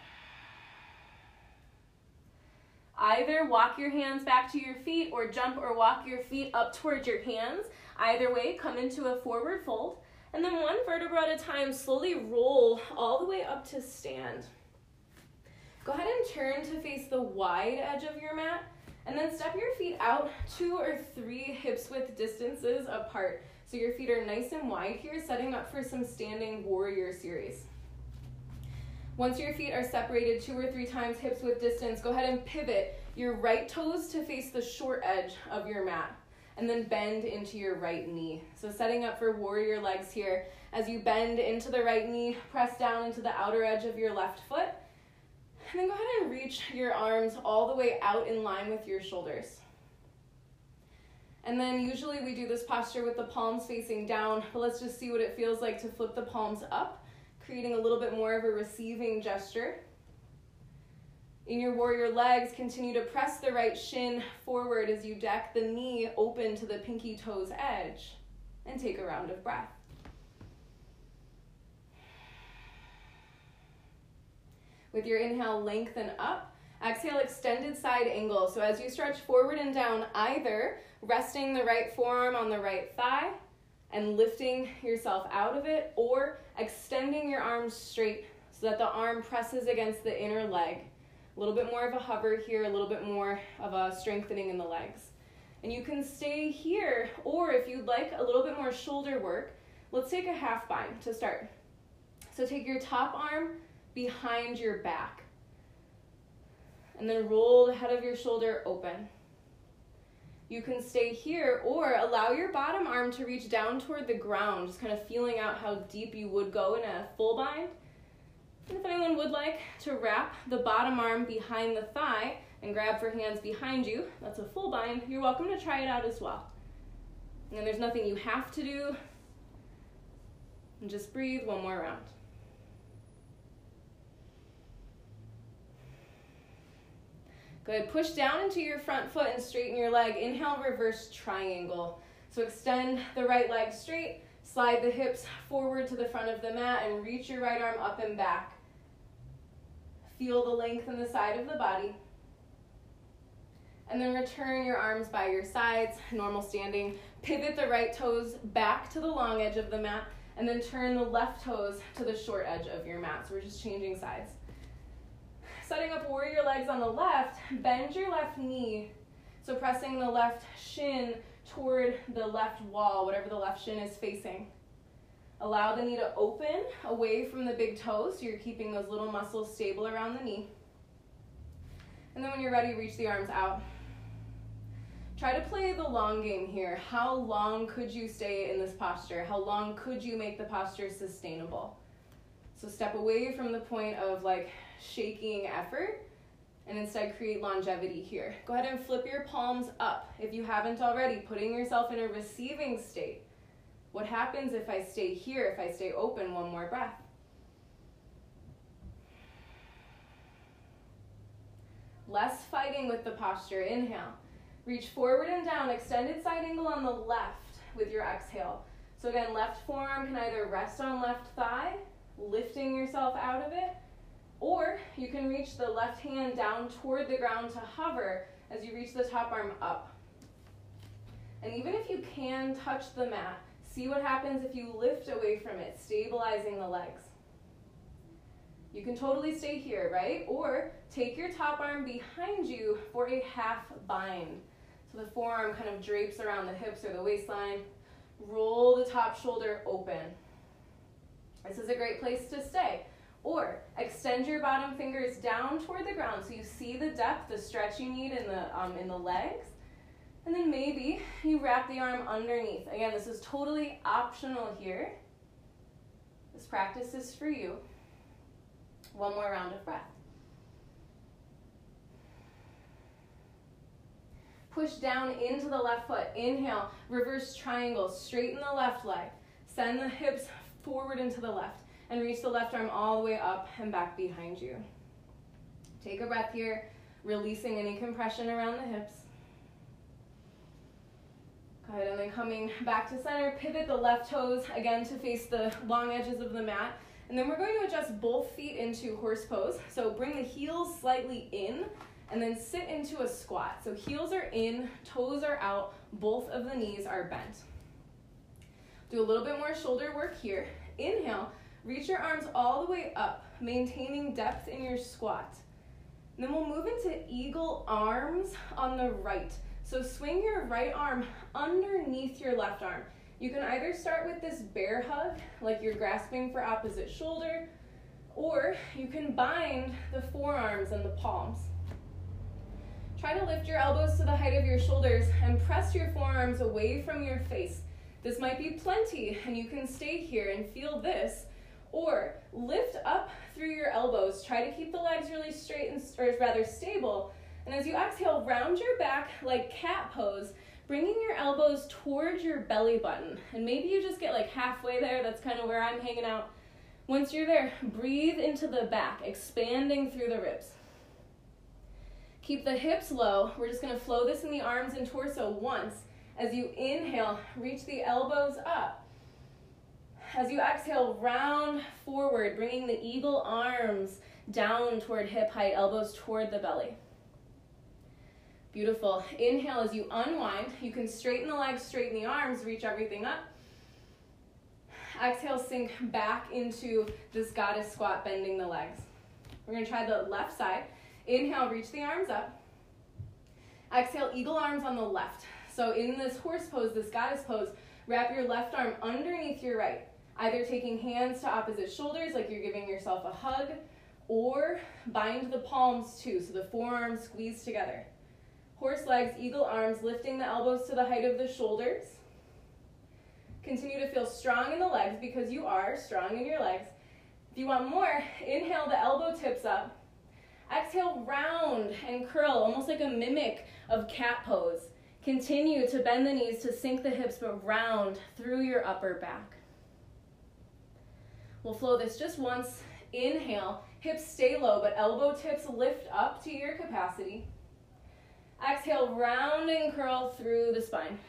Either walk your hands back to your feet or jump or walk your feet up towards your hands. Either way, come into a forward fold. And then one vertebra at a time, slowly roll all the way up to stand. Go ahead and turn to face the wide edge of your mat, and then step your feet out two or three hips width distances apart. So your feet are nice and wide here, setting up for some standing warrior series. Once your feet are separated two or three times hips width distance, go ahead and pivot your right toes to face the short edge of your mat, and then bend into your right knee. So setting up for warrior legs here. As you bend into the right knee, press down into the outer edge of your left foot, and then go ahead and reach your arms all the way out in line with your shoulders. And then usually we do this posture with the palms facing down, but let's just see what it feels like to flip the palms up, creating a little bit more of a receiving gesture. In your warrior legs, continue to press the right shin forward as you deck the knee open to the pinky toes edge, and take a round of breath. With your inhale, lengthen up. Exhale, extended side angle. So as you stretch forward and down, either resting the right forearm on the right thigh and lifting yourself out of it, or extending your arms straight so that the arm presses against the inner leg. A little bit more of a hover here, a little bit more of a strengthening in the legs. And you can stay here, or if you'd like a little bit more shoulder work, let's take a half bind to start. So take your top arm behind your back, and then roll the head of your shoulder open. You can stay here, or allow your bottom arm to reach down toward the ground, just kind of feeling out how deep you would go in a full bind. And if anyone would like to wrap the bottom arm behind the thigh and grab for hands behind you, that's a full bind, you're welcome to try it out as well. And there's nothing you have to do. And just breathe one more round. Good, push down into your front foot and straighten your leg. Inhale, reverse triangle. So extend the right leg straight, slide the hips forward to the front of the mat, and reach your right arm up and back. Feel the length in the side of the body. And then return your arms by your sides, normal standing. Pivot the right toes back to the long edge of the mat, and then turn the left toes to the short edge of your mat. So we're just changing sides. Setting up warrior legs on the left, bend your left knee. So pressing the left shin toward the left wall, whatever the left shin is facing. Allow the knee to open away from the big toe, so you're keeping those little muscles stable around the knee. And then when you're ready, reach the arms out. Try to play the long game here. How long could you stay in this posture? How long could you make the posture sustainable? So step away from the point of like shaking effort and instead create longevity here. Go ahead and flip your palms up if you haven't already, putting yourself in a receiving state. What happens if I stay here, if I stay open? One more breath. Less fighting with the posture. Inhale. Reach forward and down, extended side angle on the left with your exhale. So again, left forearm can either rest on left thigh, lifting yourself out of it, or you can reach the left hand down toward the ground to hover as you reach the top arm up. And even if you can touch the mat, see what happens if you lift away from it, stabilizing the legs. You can totally stay here, right? Or take your top arm behind you for a half bind. So the forearm kind of drapes around the hips or the waistline. Roll the top shoulder open. This is a great place to stay. Or extend your bottom fingers down toward the ground so you see the depth, the stretch you need in the, um, in the legs. And then maybe you wrap the arm underneath. Again, this is totally optional here. This practice is for you. One more round of breath. Push down into the left foot. Inhale, reverse triangle, straighten the left leg. Send the hips forward into the left and reach the left arm all the way up and back behind you. Take a breath here, releasing any compression around the hips. Good, and then coming back to center, pivot the left toes again to face the long edges of the mat. And then we're going to adjust both feet into horse pose. So bring the heels slightly in and then sit into a squat. So heels are in, toes are out, both of the knees are bent. Do a little bit more shoulder work here. Inhale, reach your arms all the way up, maintaining depth in your squat. And then we'll move into eagle arms on the right. So swing your right arm underneath your left arm. You can either start with this bear hug, like you're grasping for opposite shoulder, or you can bind the forearms and the palms. Try to lift your elbows to the height of your shoulders and press your forearms away from your face. This might be plenty, and you can stay here and feel this, or lift up through your elbows. Try to keep the legs really straight and or rather stable. And as you exhale, round your back like cat pose, bringing your elbows towards your belly button. And maybe you just get like halfway there. That's kind of where I'm hanging out. Once you're there, breathe into the back, expanding through the ribs. Keep the hips low. We're just going to flow this in the arms and torso once. As you inhale, reach the elbows up. As you exhale, round forward, bringing the eagle arms down toward hip height, elbows toward the belly. Beautiful. Inhale as you unwind. You can straighten the legs, straighten the arms, reach everything up. Exhale, sink back into this goddess squat, bending the legs. We're going to try the left side. Inhale, reach the arms up. Exhale, eagle arms on the left. So in this horse pose, this goddess pose, wrap your left arm underneath your right, either taking hands to opposite shoulders like you're giving yourself a hug, or bind the palms too, so the forearms squeeze together. Horse legs, eagle arms, lifting the elbows to the height of the shoulders. Continue to feel strong in the legs because you are strong in your legs. If you want more, inhale the elbow tips up. Exhale, round and curl, almost like a mimic of cat pose. Continue to bend the knees to sink the hips, but round through your upper back. We'll flow this just once. Inhale, hips stay low, but elbow tips lift up to your capacity. Exhale, round and curl through the spine.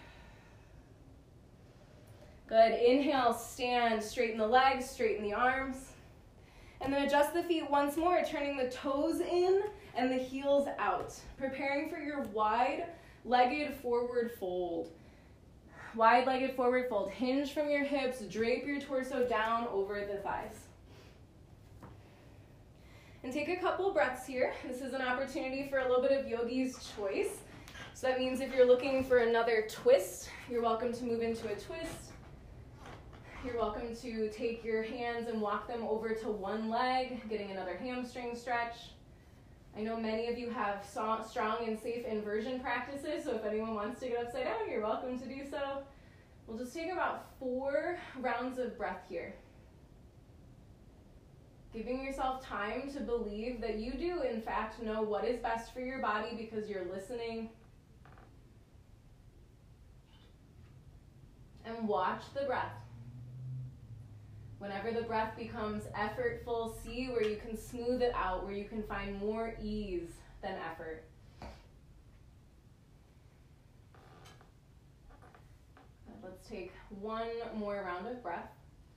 Good. Inhale, stand, straighten the legs, straighten the arms. And then adjust the feet once more, turning the toes in and the heels out. Preparing for your wide-legged forward fold. Wide-legged forward fold. Hinge from your hips, drape your torso down over the thighs. And take a couple breaths here. This is an opportunity for a little bit of yogi's choice. So that means if you're looking for another twist, you're welcome to move into a twist. You're welcome to take your hands and walk them over to one leg, getting another hamstring stretch. I know many of you have strong and safe inversion practices, so if anyone wants to get upside down, you're welcome to do so. We'll just take about four rounds of breath here. Giving yourself time to believe that you do, in fact, know what is best for your body because you're listening. And watch the breath. Whenever the breath becomes effortful, see where you can smooth it out, where you can find more ease than effort. Let's take one more round of breath.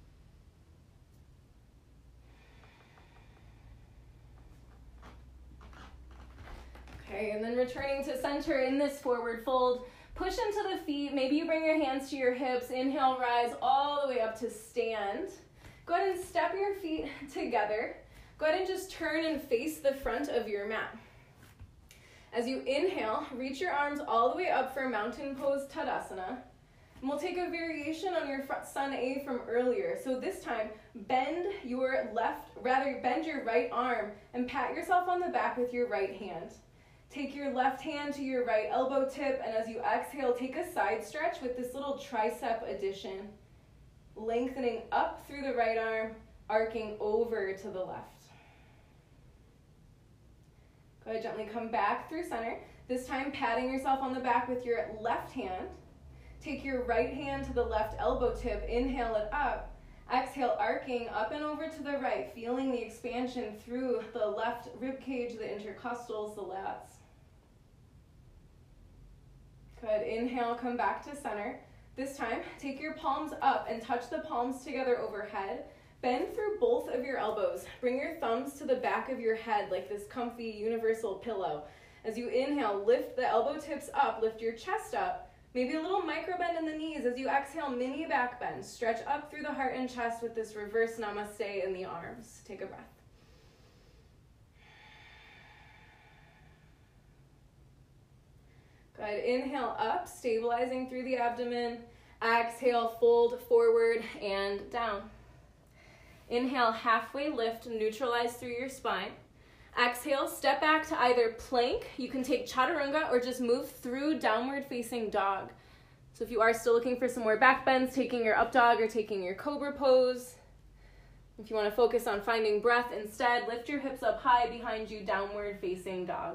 Okay, and then returning to center in this forward fold. Push into the feet. Maybe you bring your hands to your hips. Inhale, rise all the way up to stand. Go ahead and step your feet together. Go ahead and just turn and face the front of your mat. As you inhale, reach your arms all the way up for mountain pose Tadasana. And we'll take a variation on your front sun A from earlier. So this time, bend your left, rather bend your right arm and pat yourself on the back with your right hand. Take your left hand to your right elbow tip, and as you exhale, take a side stretch with this little tricep addition. Lengthening up through the right arm, arcing over to the left. Go ahead, gently come back through center. This time, patting yourself on the back with your left hand. Take your right hand to the left elbow tip, inhale it up. Exhale, arcing up and over to the right, feeling the expansion through the left rib cage, the intercostals, the lats. Good, inhale, come back to center. This time, take your palms up and touch the palms together overhead. Bend through both of your elbows. Bring your thumbs to the back of your head like this comfy universal pillow. As you inhale, lift the elbow tips up, lift your chest up. Maybe a little micro bend in the knees. As you exhale, mini back bend. Stretch up through the heart and chest with this reverse namaste in the arms. Take a breath. Good. Inhale up, stabilizing through the abdomen. Exhale, fold forward and down. Inhale, halfway lift, neutralize through your spine. Exhale, step back to either plank. You can take chaturanga or just move through downward facing dog. So if you are still looking for some more back bends, taking your up dog or taking your cobra pose. If you want to focus on finding breath instead, lift your hips up high behind you, downward facing dog.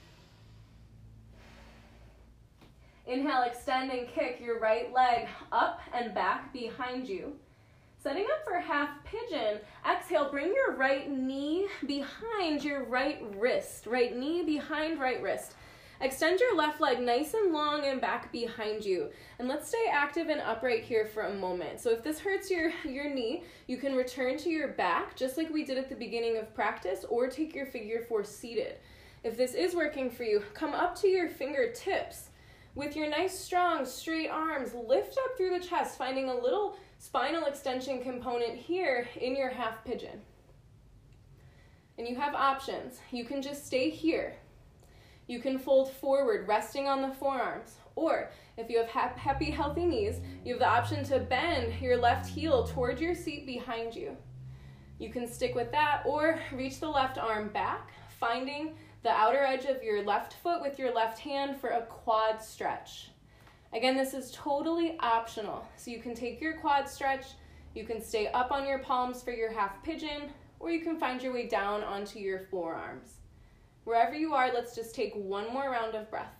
Inhale, extend and kick your right leg up and back behind you. Setting up for half pigeon. Exhale, bring your right knee behind your right wrist. Right knee behind right wrist. Extend your left leg nice and long and back behind you. And let's stay active and upright here for a moment. So if this hurts your, your knee, you can return to your back, just like we did at the beginning of practice, or take your figure four seated. If this is working for you, come up to your fingertips. With your nice, strong, straight arms, lift up through the chest, finding a little spinal extension component here in your half pigeon. And you have options. You can just stay here. You can fold forward, resting on the forearms. Or if you have happy, healthy knees, you have the option to bend your left heel toward your seat behind you. You can stick with that or reach the left arm back, finding the outer edge of your left foot with your left hand for a quad stretch. Again, this is totally optional. So you can take your quad stretch, you can stay up on your palms for your half pigeon, or you can find your way down onto your forearms. Wherever you are, let's just take one more round of breath.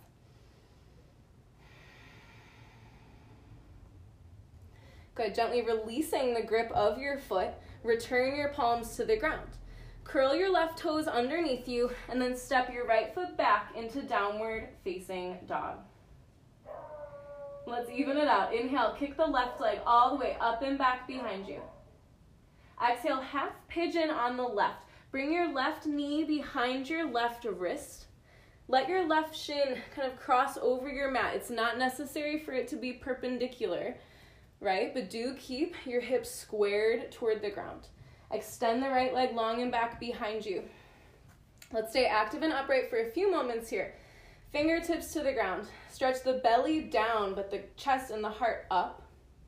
Good, gently releasing the grip of your foot, return your palms to the ground. Curl your left toes underneath you, and then step your right foot back into downward facing dog. Let's even it out. Inhale, kick the left leg all the way up and back behind you. Exhale, half pigeon on the left. Bring your left knee behind your left wrist. Let your left shin kind of cross over your mat. It's not necessary for it to be perpendicular, right? But do keep your hips squared toward the ground. Extend the right leg long and back behind you. Let's stay active and upright for a few moments here. Fingertips to the ground. Stretch the belly down, but the chest and the heart up.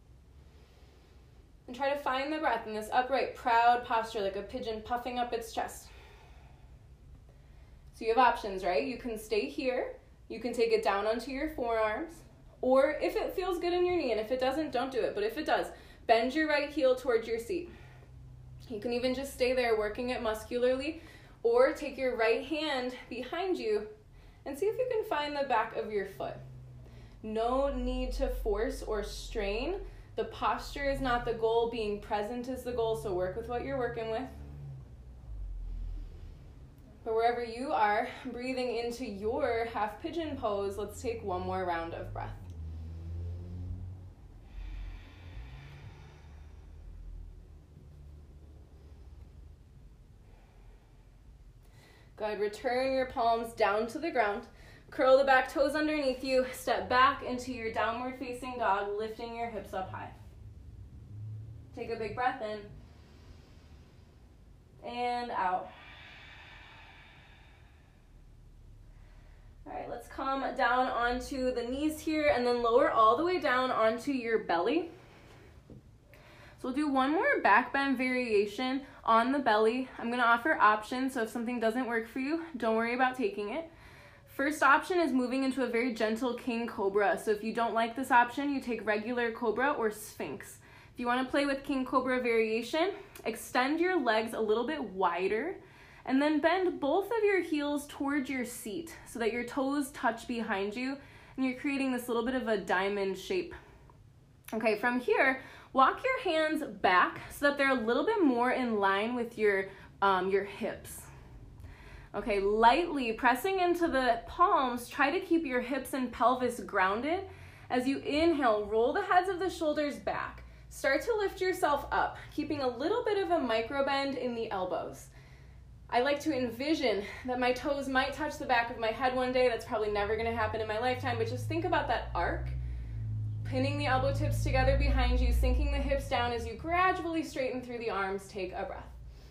And try to find the breath in this upright, proud posture, like a pigeon puffing up its chest. So you have options, right? You can stay here. You can take it down onto your forearms. Or if it feels good in your knee, and if it doesn't, don't do it. But if it does, bend your right heel towards your seat. You can even just stay there working it muscularly, or take your right hand behind you and see if you can find the back of your foot. No need to force or strain. The posture is not the goal, being present is the goal, so work with what you're working with. But wherever you are, breathing into your half pigeon pose, let's take one more round of breath. Good, return your palms down to the ground. Curl the back toes underneath you. Step back into your downward facing dog, lifting your hips up high. Take a big breath in and out. All right, let's come come down onto the knees here and then lower all the way down onto your belly. So we'll do one more back bend variation on the belly. I'm gonna offer options, so if something doesn't work for you, don't worry about taking it. First option is moving into a very gentle king cobra. So if you don't like this option, you take regular cobra or sphinx. If you wanna play with king cobra variation, extend your legs a little bit wider and then bend both of your heels towards your seat so that your toes touch behind you and you're creating this little bit of a diamond shape. Okay, from here, walk your hands back so that they're a little bit more in line with your, um, your hips. Okay, lightly pressing into the palms, try to keep your hips and pelvis grounded. As you inhale, roll the heads of the shoulders back. Start to lift yourself up, keeping a little bit of a micro bend in the elbows. I like to envision that my toes might touch the back of my head one day. That's probably never gonna happen in my lifetime, but just think about that arc. Pinning the elbow tips together behind you, sinking the hips down as you gradually straighten through the arms. Take a breath.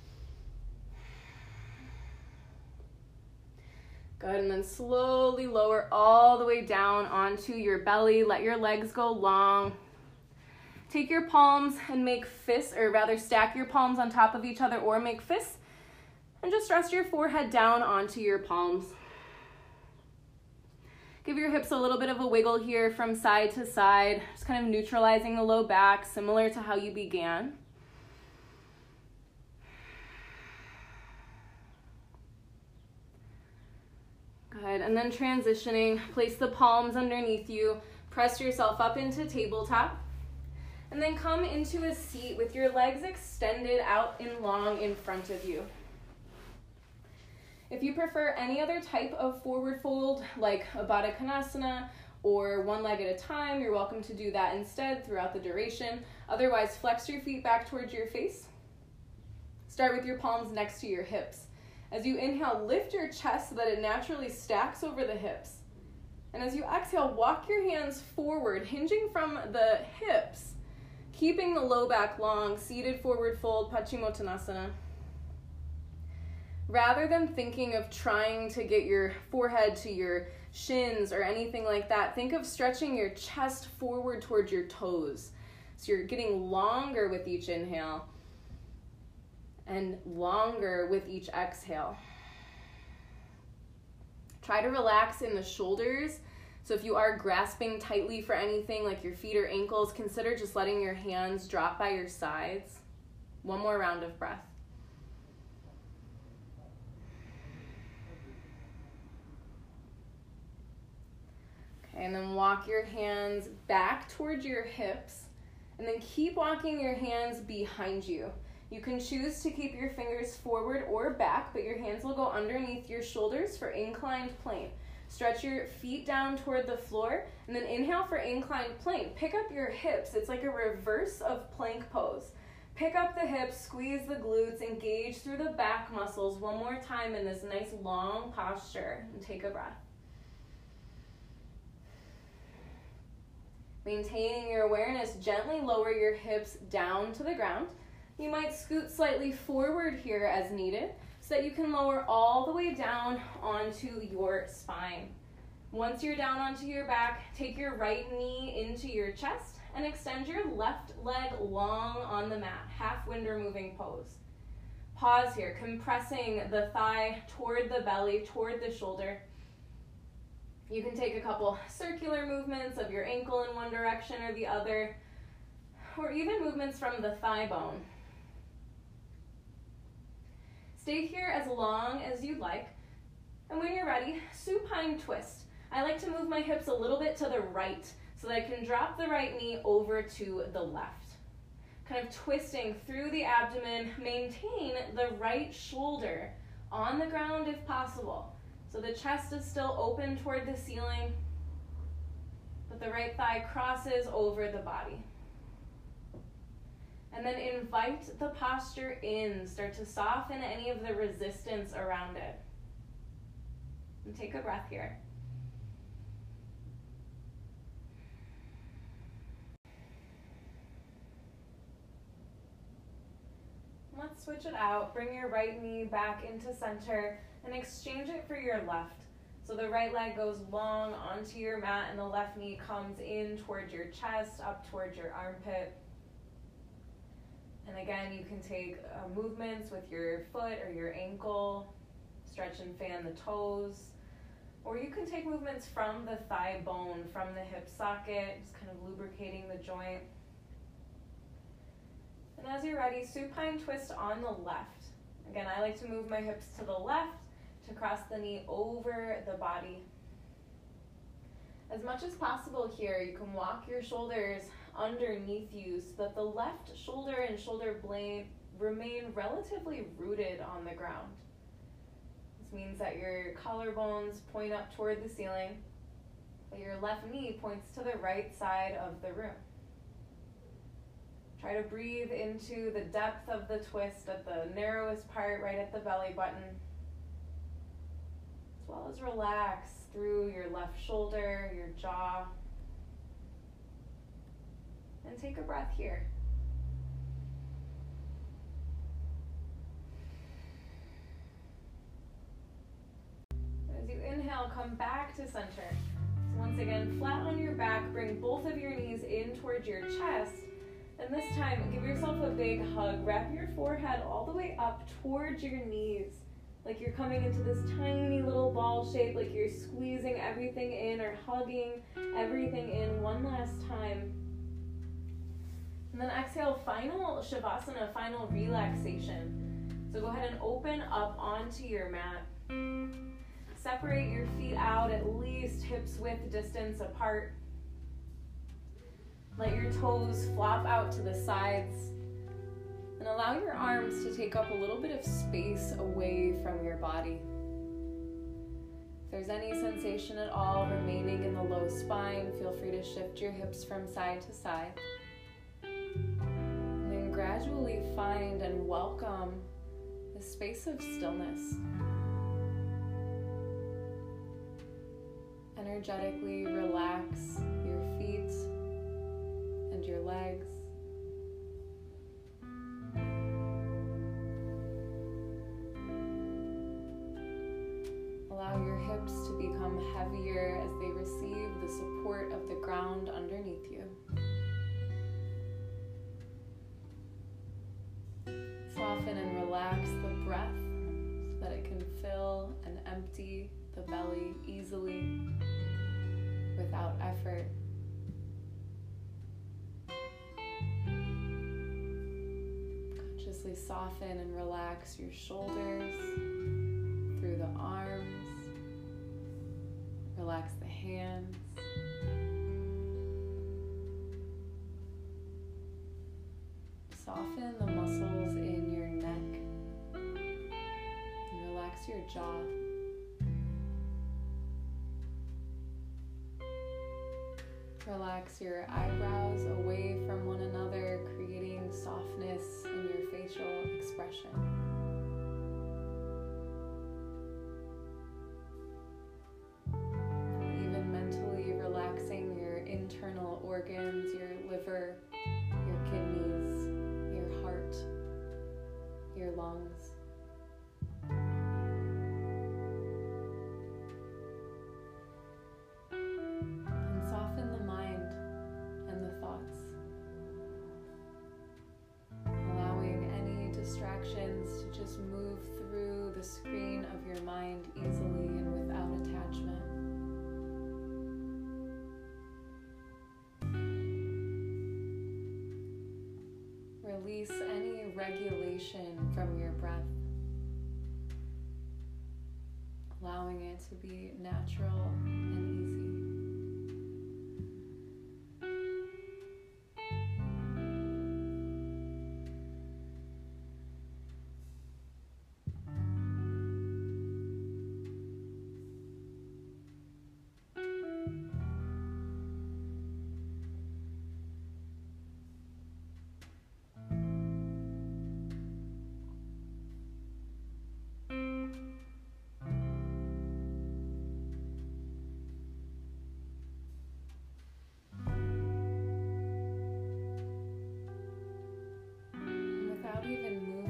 Good, and then slowly lower all the way down onto your belly. Let your legs go long. Take your palms and make fists, or rather stack your palms on top of each other or make fists. And just rest your forehead down onto your palms. Give your hips a little bit of a wiggle here from side to side, just kind of neutralizing the low back, similar to how you began. Good, and then transitioning, place the palms underneath you, press yourself up into tabletop, and then come into a seat with your legs extended out and long in front of you. If you prefer any other type of forward fold, like a Baddha Konasana or one leg at a time, you're welcome to do that instead throughout the duration. Otherwise, flex your feet back towards your face. Start with your palms next to your hips. As you inhale, lift your chest so that it naturally stacks over the hips. And as you exhale, walk your hands forward, hinging from the hips, keeping the low back long, seated forward fold, Paschimottanasana. Rather than thinking of trying to get your forehead to your shins or anything like that, think of stretching your chest forward towards your toes. So you're getting longer with each inhale and longer with each exhale. Try to relax in the shoulders. So if you are grasping tightly for anything like your feet or ankles, consider just letting your hands drop by your sides. One more round of breath. Okay, and then walk your hands back towards your hips, and then keep walking your hands behind you. You can choose to keep your fingers forward or back, but your hands will go underneath your shoulders for inclined plane. Stretch your feet down toward the floor, and then inhale for inclined plane. Pick up your hips. It's like a reverse of plank pose. Pick up the hips, squeeze the glutes, engage through the back muscles one more time in this nice long posture, and take a breath. Maintaining your awareness, gently lower your hips down to the ground. You might scoot slightly forward here as needed so that you can lower all the way down onto your spine. Once you're down onto your back, take your right knee into your chest and extend your left leg long on the mat, half winder moving pose. Pause here, compressing the thigh toward the belly, toward the shoulder. You can take a couple circular movements of your ankle in one direction or the other, or even movements from the thigh bone. Stay here as long as you'd like, and when you're ready, supine twist. I like to move my hips a little bit to the right so that I can drop the right knee over to the left. Kind of twisting through the abdomen, maintain the right shoulder on the ground if possible. So the chest is still open toward the ceiling, but the right thigh crosses over the body. And then invite the posture in. Start to soften any of the resistance around it. And take a breath here. Let's switch it out. Bring your right knee back into center and exchange it for your left. So the right leg goes long onto your mat and the left knee comes in towards your chest, up towards your armpit. And again, you can take uh, movements with your foot or your ankle, stretch and fan the toes. Or you can take movements from the thigh bone, from the hip socket, just kind of lubricating the joint. And as you're ready, supine twist on the left. Again, I like to move my hips to the left to cross the knee over the body. As much as possible here, you can walk your shoulders underneath you so that the left shoulder and shoulder blade remain relatively rooted on the ground. This means that your collarbones point up toward the ceiling, but your left knee points to the right side of the room. Try to breathe into the depth of the twist at the narrowest part, right at the belly button, as well as relax through your left shoulder, your jaw, and take a breath here. As you inhale, come back to center. So once again, flat on your back, bring both of your knees in towards your chest. And this time, give yourself a big hug. Wrap your forehead all the way up towards your knees, like you're coming into this tiny little ball shape, like you're squeezing everything in or hugging everything in one last time. And then exhale, final Shavasana, final relaxation. So go ahead and open up onto your mat. Separate your feet out at least hips width distance apart. Let your toes flop out to the sides. And allow your arms to take up a little bit of space away from your body. If there's any sensation at all remaining in the low spine, feel free to shift your hips from side to side. And then gradually find and welcome the space of stillness. Energetically relax your feet and your legs. Allow your hips to become heavier as they receive the support of the ground underneath you. Soften and relax the breath so that it can fill and empty the belly easily without effort. Consciously soften and relax your shoulders through the arms. Relax the hands. Soften the muscles in your neck. And relax your jaw. Relax your eyebrows away from one another, creating softness in your facial expression. Even mentally relaxing your internal organs, your liver, your kidneys, your heart, your lungs. To just move through the screen of your mind easily and without attachment. Release any regulation from your breath, allowing it to be natural and easy.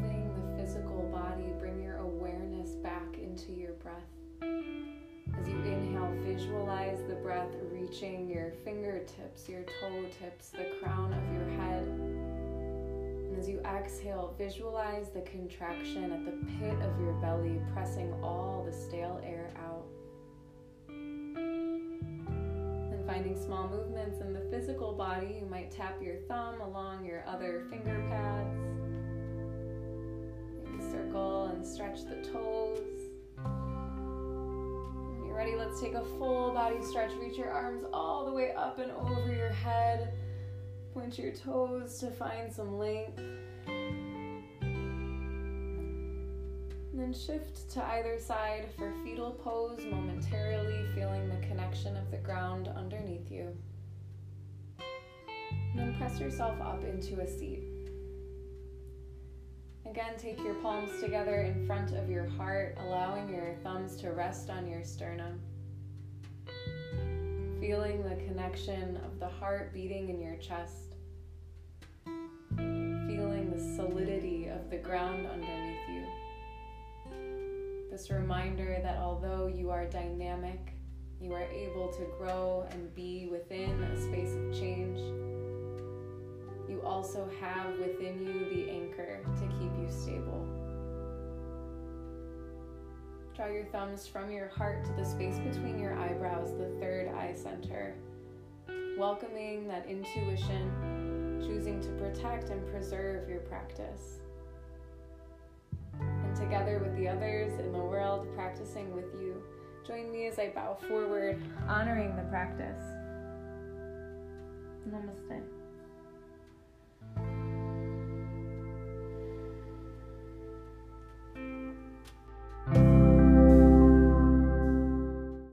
Into your breath. As you visualize the breath reaching your fingertips, your toe tips, the crown of your head. And as you exhale, visualize the contraction at the pit of your belly, pressing all the stale air out. And finding small movements in the physical body, you might tap your thumb along your other finger pads. Maybe circle and stretch the toes. When you're ready, let's take a full body stretch. Reach your arms all the way up and over your head. Point your toes to find some length. And then shift to either side for fetal pose, momentarily feeling the connection of the ground underneath you. And then press yourself up into a seat. Again, take your palms together in front of your heart, allowing your thumbs to rest on your sternum. Feeling the connection of the heart beating in your chest. Feeling the solidity of the ground underneath you. This reminder that although you are dynamic, you are able to grow and be within a space of change. You also have within you the anchor to keep you stable. Draw your thumbs from your heart to the space between your eyebrows, the third eye center, welcoming that intuition, choosing to protect and preserve your practice. And together with the others in the world practicing with you, join me as I bow forward, honoring the practice. Namaste.